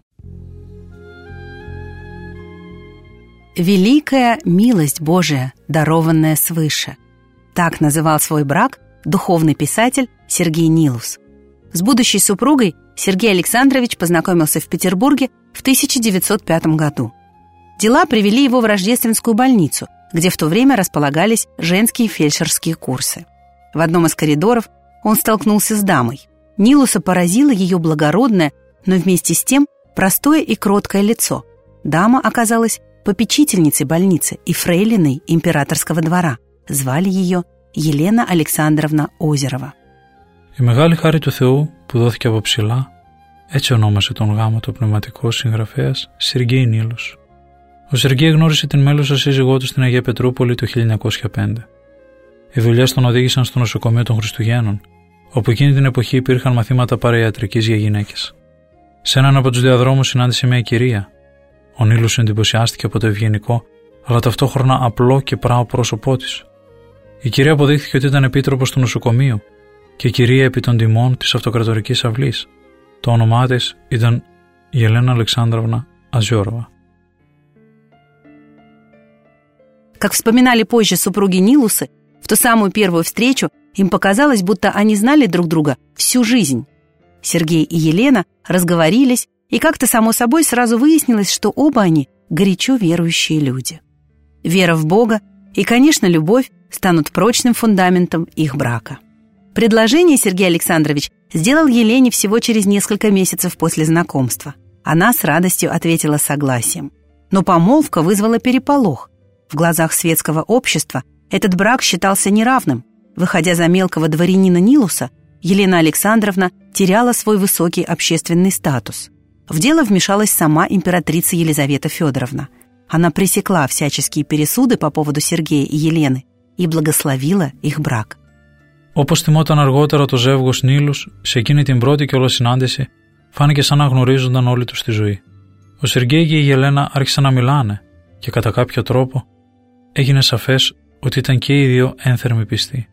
«Великая милость Божия, дарованная свыше». Так называл свой брак духовный писатель Сергей Нилус. С будущей супругой Сергей Александрович познакомился в Петербурге в тысяча девятьсот пятом году. Дела привели его в Рождественскую больницу, где в то время располагались женские фельдшерские курсы. В одном из коридоров он столкнулся с дамой. Нилуса поразило ее благородное, но вместе с тем простое и кроткое лицо. Дама оказалась попечительницей больницы и фрейлиной императорского двора. Звали ее Елена Αλεξάνδρευνα Озерова. Η μεγάλη χάρη του Θεού που δόθηκε από ψηλά, έτσι ονόμασε τον γάμο το πνευματικό συγγραφέας Σεργέη Νίλους. Ο Σεργέη γνώρισε την μέλουσα σύζυγό του στην Αγία Πετρούπολη το χίλια εννιακόσια πέντε. Οι δουλειές τον οδήγησαν στο νοσοκομείο των Χριστουγέννων, όπου εκείνη την εποχή υπήρχαν μαθήματα παραϊατρικής για γυναίκες. Σε έναν από τους διαδρόμους συνάντησε μια κυρία. Ο Νίλους εντυπωσιάστηκε από το ευγενικό, αλλά ταυτόχρονα απλό και πράο πρόσωπό της. Η κυρία αποδείχθηκε ότι ήταν επίτροπος του νοσοκομείου και κυρία επί των τιμών της αυτοκρατορικής αυλής. Το όνομά της ήταν Елена Александровна Озерова. Как вспоминали позже супруги Нилусы, в ту самую первую встречу им показалось, будто они знали друг друга всю жизнь. Сергей и Елена разговорились, и как-то само собой сразу выяснилось, что оба они горячо верующие люди. Вера в Бога и, конечно, любовь станут прочным фундаментом их брака. Предложение Сергей Александрович сделал Елене всего через несколько месяцев после знакомства. Она с радостью ответила согласием. Но помолвка вызвала переполох. В глазах светского общества этот брак считался неравным. Выходя за мелкого дворянина Нилуса, Елена Александровна теряла свой высокий общественный статус. В дело вмешалась сама императрица Елизавета Федоровна. Она пресекла всяческие пересуды по поводу Сергея и Елены и благословила их брак. Όπως θυμόταν αργότερα το ζεύγος Νίλους, σε εκείνη την πρώτη κιόλας συνάντηση, φάνηκε σαν να γνωρίζονταν όλοι τους στη ζωή. Ο Σεργέη και η Γελένα άρχισαν να μιλάνε και κατά κάποιο τρόπο έγινε σαφές ότι ήταν και οι δύο ένθερμοι πιστοί.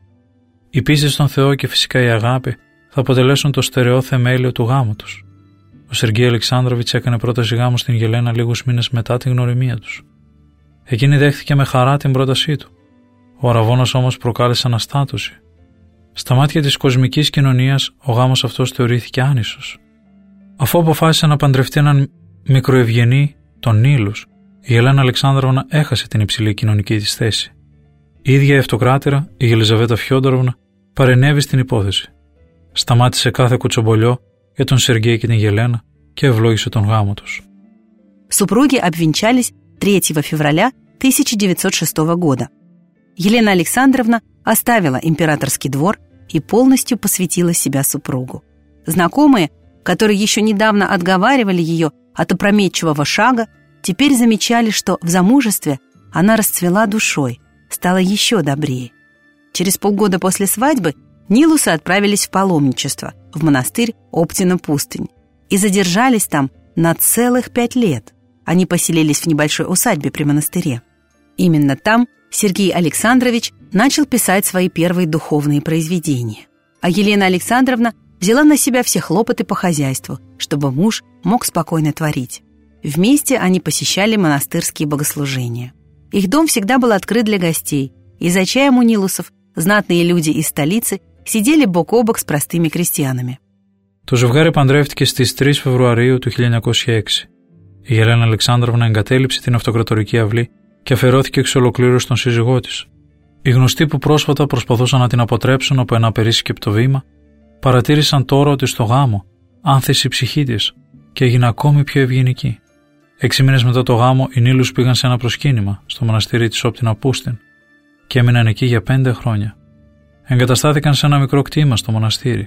Η πίστη στον Θεό και φυσικά η αγάπη θα αποτελέσουν το στερεό θεμέλιο του γάμου τους. Ο Σεργέη Αλεξάνδροβιτς έκανε πρόταση γάμου στην Γελένα λίγους μήνες μετά την γνωριμία τους. Εκείνη δέχθηκε με χαρά την πρότασή του. Ο αραβώνας όμως προκάλεσε αναστάτωση. Στα μάτια της κοσμικής κοινωνίας, ο γάμος αυτός θεωρήθηκε άνισος. Αφού αποφάσισε να παντρευτεί έναν μικροευγενή, τον Νίλους, η Ελένα Αλεξάνδροβνα έχασε την υψηλή κοινωνική της θέση. Η ίδια η αυτοκράτηρα, η Γελιζαβέτα Φιόντοροβνα, παρενέβη στην υπόθεση. Σταμάτησε κάθε κουτσομπολιό για τον Σεργέη και την Γελένα και ευλόγησε τον γάμο τους. Супруги обвенчались третьего февраля тысяча девятьсот шестого года. Елена Александровна оставила императорский двор и полностью посвятила себя супругу. Знакомые, которые еще недавно отговаривали ее от опрометчивого шага, теперь замечали, что в замужестве она расцвела душой, стала еще добрее. Через полгода после свадьбы Нилусы отправились в паломничество в монастырь Оптина-Пустынь и задержались там на целых пять лет. Они поселились в небольшой усадьбе при монастыре. Именно там Сергей Александрович начал писать свои первые духовные произведения. А Елена Александровна взяла на себя все хлопоты по хозяйству, чтобы муж мог спокойно творить. Вместе они посещали монастырские богослужения. Их дом всегда был открыт для гостей, и за чаем у Нилусов знатные люди из столицы сидели бок о бок с простыми крестьянами. Το ζευγάρι παντρεύτηκε στις τρεις Φεβρουαρίου του χίλια εννιακόσια έξι. Η Ελένα Αλεξάνδροβνα εγκατέλειψε την αυτοκρατορική αυλή και αφαιρώθηκε εξ ολοκλήρου στον σύζυγό της. Οι γνωστοί που πρόσφατα προσπαθούσαν να την αποτρέψουν από ένα απερίσκεπτο βήμα, παρατήρησαν τώρα ότι στο γάμο άνθησε η ψυχή της και έγινε ακόμη πιο ευγενική. Έξι μήνες μετά το γάμο, οι Νίλους πήγαν σε ένα προσκύνημα στο μοναστήρι της Όπτινα Πούστιν και έμειναν εκεί για πέντε χρόνια. Εγκαταστάθηκαν σε ένα μικρό κτήμα στο μοναστήρι.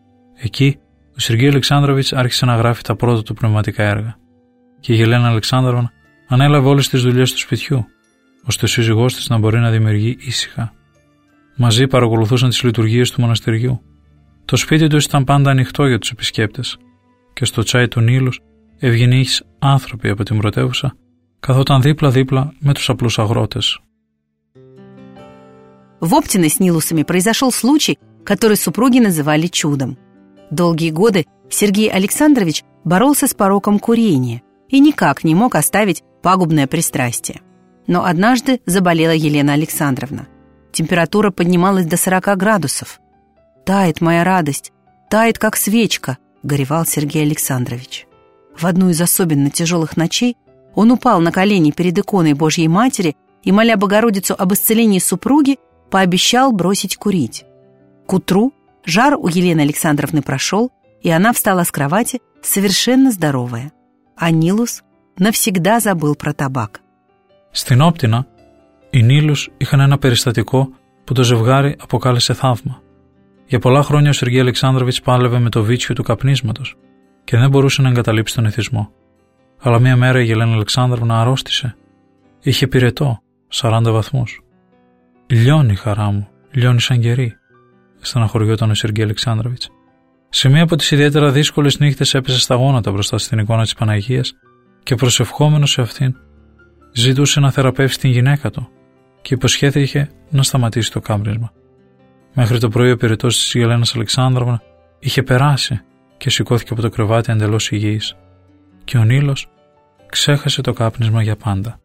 Εκεί, ο Σεργέη Αλεξάνδροβιτς άρχισε να γράφει τα πρώτα του πνευματικά έργα και η Ελένα Αλεξάνδροβνα ανέλαβε όλες τις δουλειές του σπιτιού, ώστε ο σύζυγός της να μπορεί να δημιουργεί ήσυχα. Μαζί παρακολουθούσαν τις λειτουργίες του μοναστηριού. Το σπίτι του ήταν πάντα ανοιχτό για τους επισκέπτες και στο τσάι του Νίλους ευγενείς άνθρωποι από την πρωτεύουσα καθόταν δίπλα-δίπλα με τους απλούς αγρότες. В Оптино с Нилусами произошел случай, который супруги называли чудом. Долгие годы Сергей Александрович боролся с пороком курения и никак не мог оставить пагубное пристрастие. Но однажды заболела Елена Александровна. Температура поднималась до сорока градусов. «Тает моя радость, тает, как свечка», — горевал Сергей Александрович. В одну из особенно тяжелых ночей он упал на колени перед иконой Божьей Матери и, моля Богородицу об исцелении супруги, пообещал бросить курить. К утру жар у Елены Александровны прошел, и она встала с кровати совершенно здоровая. А Нилус навсегда забыл про табак. Στην Όπτινα, οι Νίλους είχαν ένα περιστατικό που το ζευγάρι αποκάλεσε θαύμα. Για πολλά χρόνια ο Σεργέη Αλεξάνδροβιτς πάλευε με το βίτσιο του καπνίσματος και δεν μπορούσε να εγκαταλείψει τον εθισμό. Αλλά μία μέρα η Γελένα Αλεξάνδροβνα αρρώστησε. Είχε πυρετό, σαράντα βαθμούς. «Λιώνει, χαρά μου, λιώνει σαν κερί», στεναχωριόταν ο Σεργέη Αλεξάνδροβιτς. Σε μία από τις ιδιαίτερα δύσκολες νύχτες έπεσε στα γόνατα μπροστά στην εικόνα της Παναγίας και προσευχόμενος σε αυτήν ζητούσε να θεραπεύσει την γυναίκα του και υποσχέθηκε να σταματήσει το κάπνισμα. Μέχρι το πρωί ο πυρετός της Γελένας Αλεξάνδροβνα είχε περάσει και σηκώθηκε από το κρεβάτι εντελώς υγιής και ο Νίλος ξέχασε το κάπνισμα για πάντα.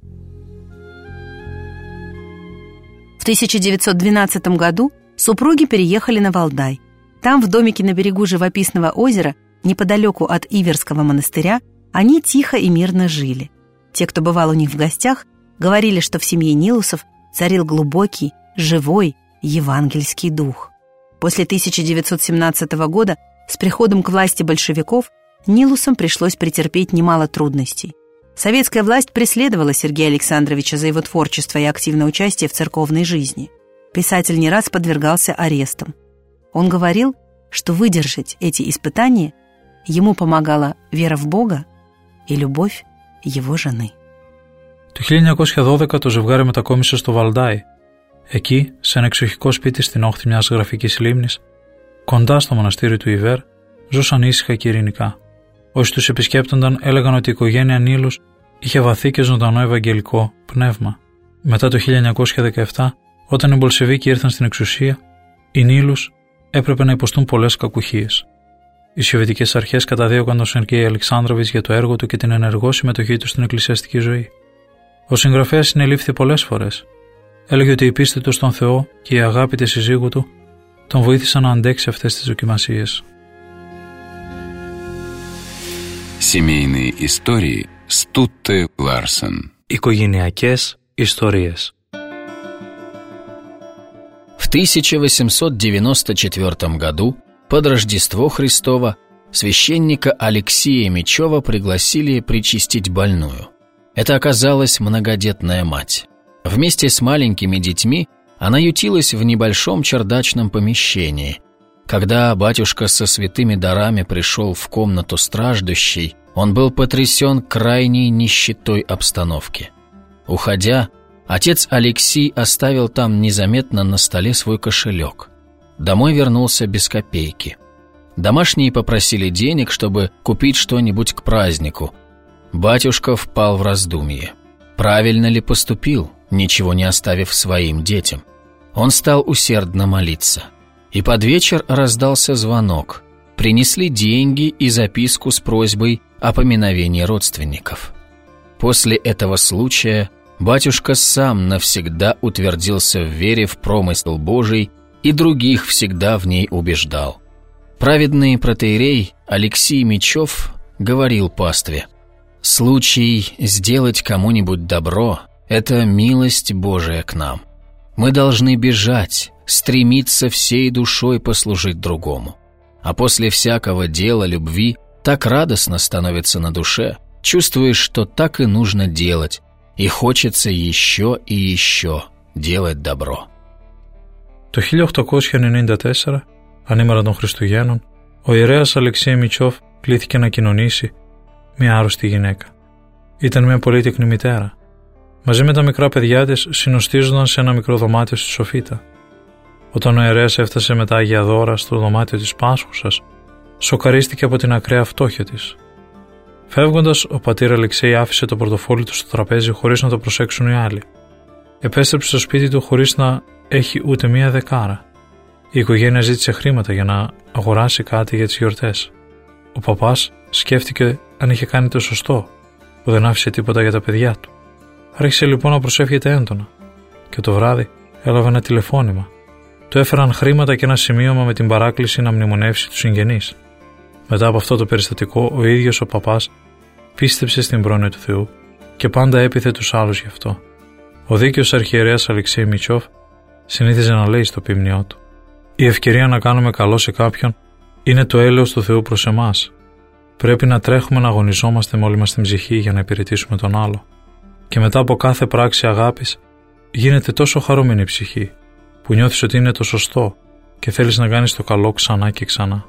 В тысяча девятьсот двенадцатом году супруги переехали на Валдай. Там, в домике на берегу живописного озера, неподалеку от Иверского монастыря, они тихо и мирно жили. Те, кто бывал у них в гостях, говорили, что в семье Нилусов царил глубокий, живой, евангельский дух. После тысяча девятьсот семнадцатого года, с приходом к власти большевиков, Нилусам пришлось претерпеть немало трудностей. Советская власть преследовала Сергея Александровича за его творчество и активное участие в церковной жизни. Писатель не раз подвергался арестам. Он говорил, что выдержать эти испытания ему помогала вера в Бога и любовь его жены. Το χίλια εννιακόσια δώδεκα το ζευγάρι μετακόμισε στο Βαλντάι. Εκεί, σε ένα εξοχικό σπίτι στην όχθη μιας γραφικής λίμνης, κοντά στο μοναστήρι του Ιβέρ, ζούσαν ήσυχα και ειρηνικά. Όσοι τους επισκέπτονταν έλεγαν ότι η οικογένεια Νίλους είχε βαθύ και ζωντανό ευαγγελικό πνεύμα. Μετά το χίλια εννιακόσια δεκαεπτά, όταν οι Μπολσεβίκοι ήρθαν στην εξουσία, οι Νίλους έπρεπε να υποστούν πολλές κακουχίες. Οι σοβιετικές αρχές καταδίωκαν τον Σεργέη Αλεξάνδροβιτς για το έργο του και την ενεργό συμμετοχή του στην εκκλησιαστική ζωή. Ο συγγραφέας συνελήφθη πολλές φορές. Έλεγε ότι η πίστη του στον Θεό και η αγάπη της συζύγου του τον βοήθησαν να αντέξει αυτές τις δοκιμασίες. Семейные истории с Тутте Ларсен. Οικογενειακές ιστορίες. В тысяча восемьсот девяносто четвёртом году, под Рождество Христово, священника Алексея Мечева пригласили причастить больную. Это оказалась многодетная мать. Вместе с маленькими детьми она ютилась в небольшом чердачном помещении. Когда батюшка со святыми дарами пришел в комнату страждущей, он был потрясен крайней нищетой обстановки. Уходя, отец Алексей оставил там незаметно на столе свой кошелек. Домой вернулся без копейки. Домашние попросили денег, чтобы купить что-нибудь к празднику. Батюшка впал в раздумье. Правильно ли поступил, ничего не оставив своим детям? Он стал усердно молиться. И под вечер раздался звонок. Принесли деньги и записку с просьбой о поминовении родственников. После этого случая батюшка сам навсегда утвердился в вере в промысел Божий и других всегда в ней убеждал. Праведный протоиерей Алексей Мечев говорил пастве: «Случай сделать кому-нибудь добро – это милость Божия к нам. Мы должны бежать, стремиться всей душой послужить другому. А после всякого дела любви так радостно становится на душе, чувствуешь, что так и нужно делать, и хочется еще и еще делать добро». Το χίλια οκτακόσια ενενήντα τέσσερα, ανήμερα των Χριστουγέννων, ο ιερέας Αλεξέη Μητσόφ κλήθηκε να κοινωνήσει μια άρρωστη γυναίκα. Ήταν μια πολύτεκνη μητέρα. Μαζί με τα μικρά παιδιά της συνοστίζονταν σε ένα μικρό δωμάτιο στη Σοφίτα. Όταν ο ιερέας έφτασε με τα Άγια Δώρα στο δωμάτιο της Πάσχουσας, σοκαρίστηκε από την ακραία φτώχεια της. Φεύγοντας, ο πατήρ Αλεξέη άφησε το πορτοφόλι του στο τραπέζι χωρίς να το προσέξουν οι άλλοι. Επέστρεψε στο σπίτι του χωρίς να έχει ούτε μία δεκάρα. Η οικογένεια ζήτησε χρήματα για να αγοράσει κάτι για τις γιορτές. Ο παπάς σκέφτηκε αν είχε κάνει το σωστό, που δεν άφησε τίποτα για τα παιδιά του. Άρχισε λοιπόν να προσεύχεται έντονα. Και το βράδυ έλαβε ένα τηλεφώνημα. Του έφεραν χρήματα και ένα σημείωμα με την παράκληση να μνημονεύσει τους συγγενείς. Μετά από αυτό το περιστατικό, ο ίδιος ο παπάς πίστεψε στην πρόνοια του Θεού και πάντα έπιθε τους άλλους γι' αυτό. Ο δίκαιος αρχιερέας Αλεξέη Μητσόφ συνήθιζε να λέει στο ποιμνιό του: «Η ευκαιρία να κάνουμε καλό σε κάποιον είναι το έλεος του Θεού προς εμάς. Πρέπει να τρέχουμε να αγωνιζόμαστε με όλη μας την ψυχή για να υπηρετήσουμε τον άλλο. Και μετά από κάθε πράξη αγάπης γίνεται τόσο χαρούμενη η ψυχή που νιώθεις ότι είναι το σωστό και θέλεις να κάνεις το καλό ξανά και ξανά.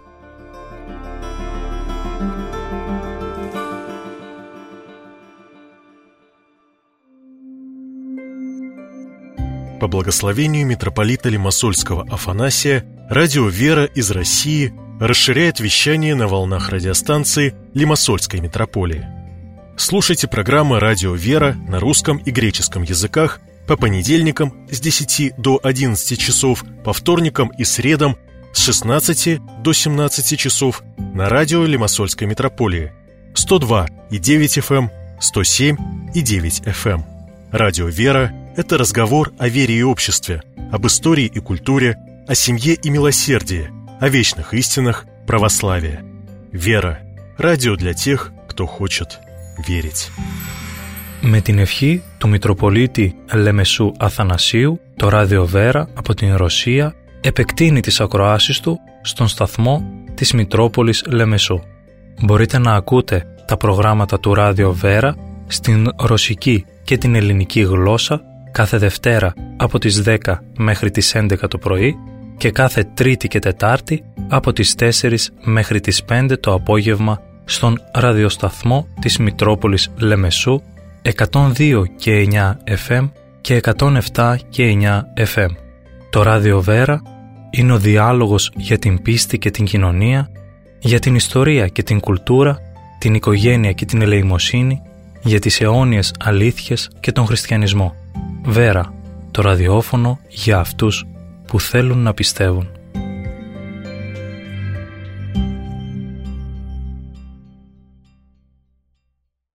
По благословению митрополита Лимассольского Афанасия, радио «Вера» из России расширяет вещание на волнах радиостанции Лимассольской митрополии. Слушайте программы «Радио «Вера» на русском и греческом языках по понедельникам с десяти до одиннадцати часов, по вторникам и средам с шестнадцати до семнадцати часов на радио Лимассольской митрополии сто два и девять эф эм, сто семь и девять эф эм. Радио «Вера» — это разговор о вере и обществе, об истории и культуре, о семье и милосердии, о вечных истинах православия. «Вера» — радио для тех, кто хочет верить. Με την ευχή του Μητροπολίτη Λεμεσού Αθανασίου, το ράδιο Βέρα από την Ρωσία επεκτείνει τις ακροάσεις του στον σταθμό της Μητρόπολης Λεμεσού. Μπορείτε να ακούτε τα προγράμματα του ράδιο Βέρα στην ρωσική και την ελληνική γλώσσα κάθε Δευτέρα από τις δέκα μέχρι τις έντεκα το πρωί και κάθε Τρίτη και Τετάρτη από τις τέσσερις μέχρι τις πέντε το απόγευμα στον ραδιοσταθμό της Μητρόπολης Λεμεσού εκατόν δύο και εννιά εφ εμ και εκατόν επτά και εννιά εφ εμ. Το ράδιο Βέρα είναι ο διάλογος για την πίστη και την κοινωνία, για την ιστορία και την κουλτούρα, την οικογένεια και την ελεημοσύνη, για τις αιώνιες αλήθειες και τον χριστιανισμό. Βέρα, το ραδιόφωνο για αυτούς που θέλουν να πιστεύουν.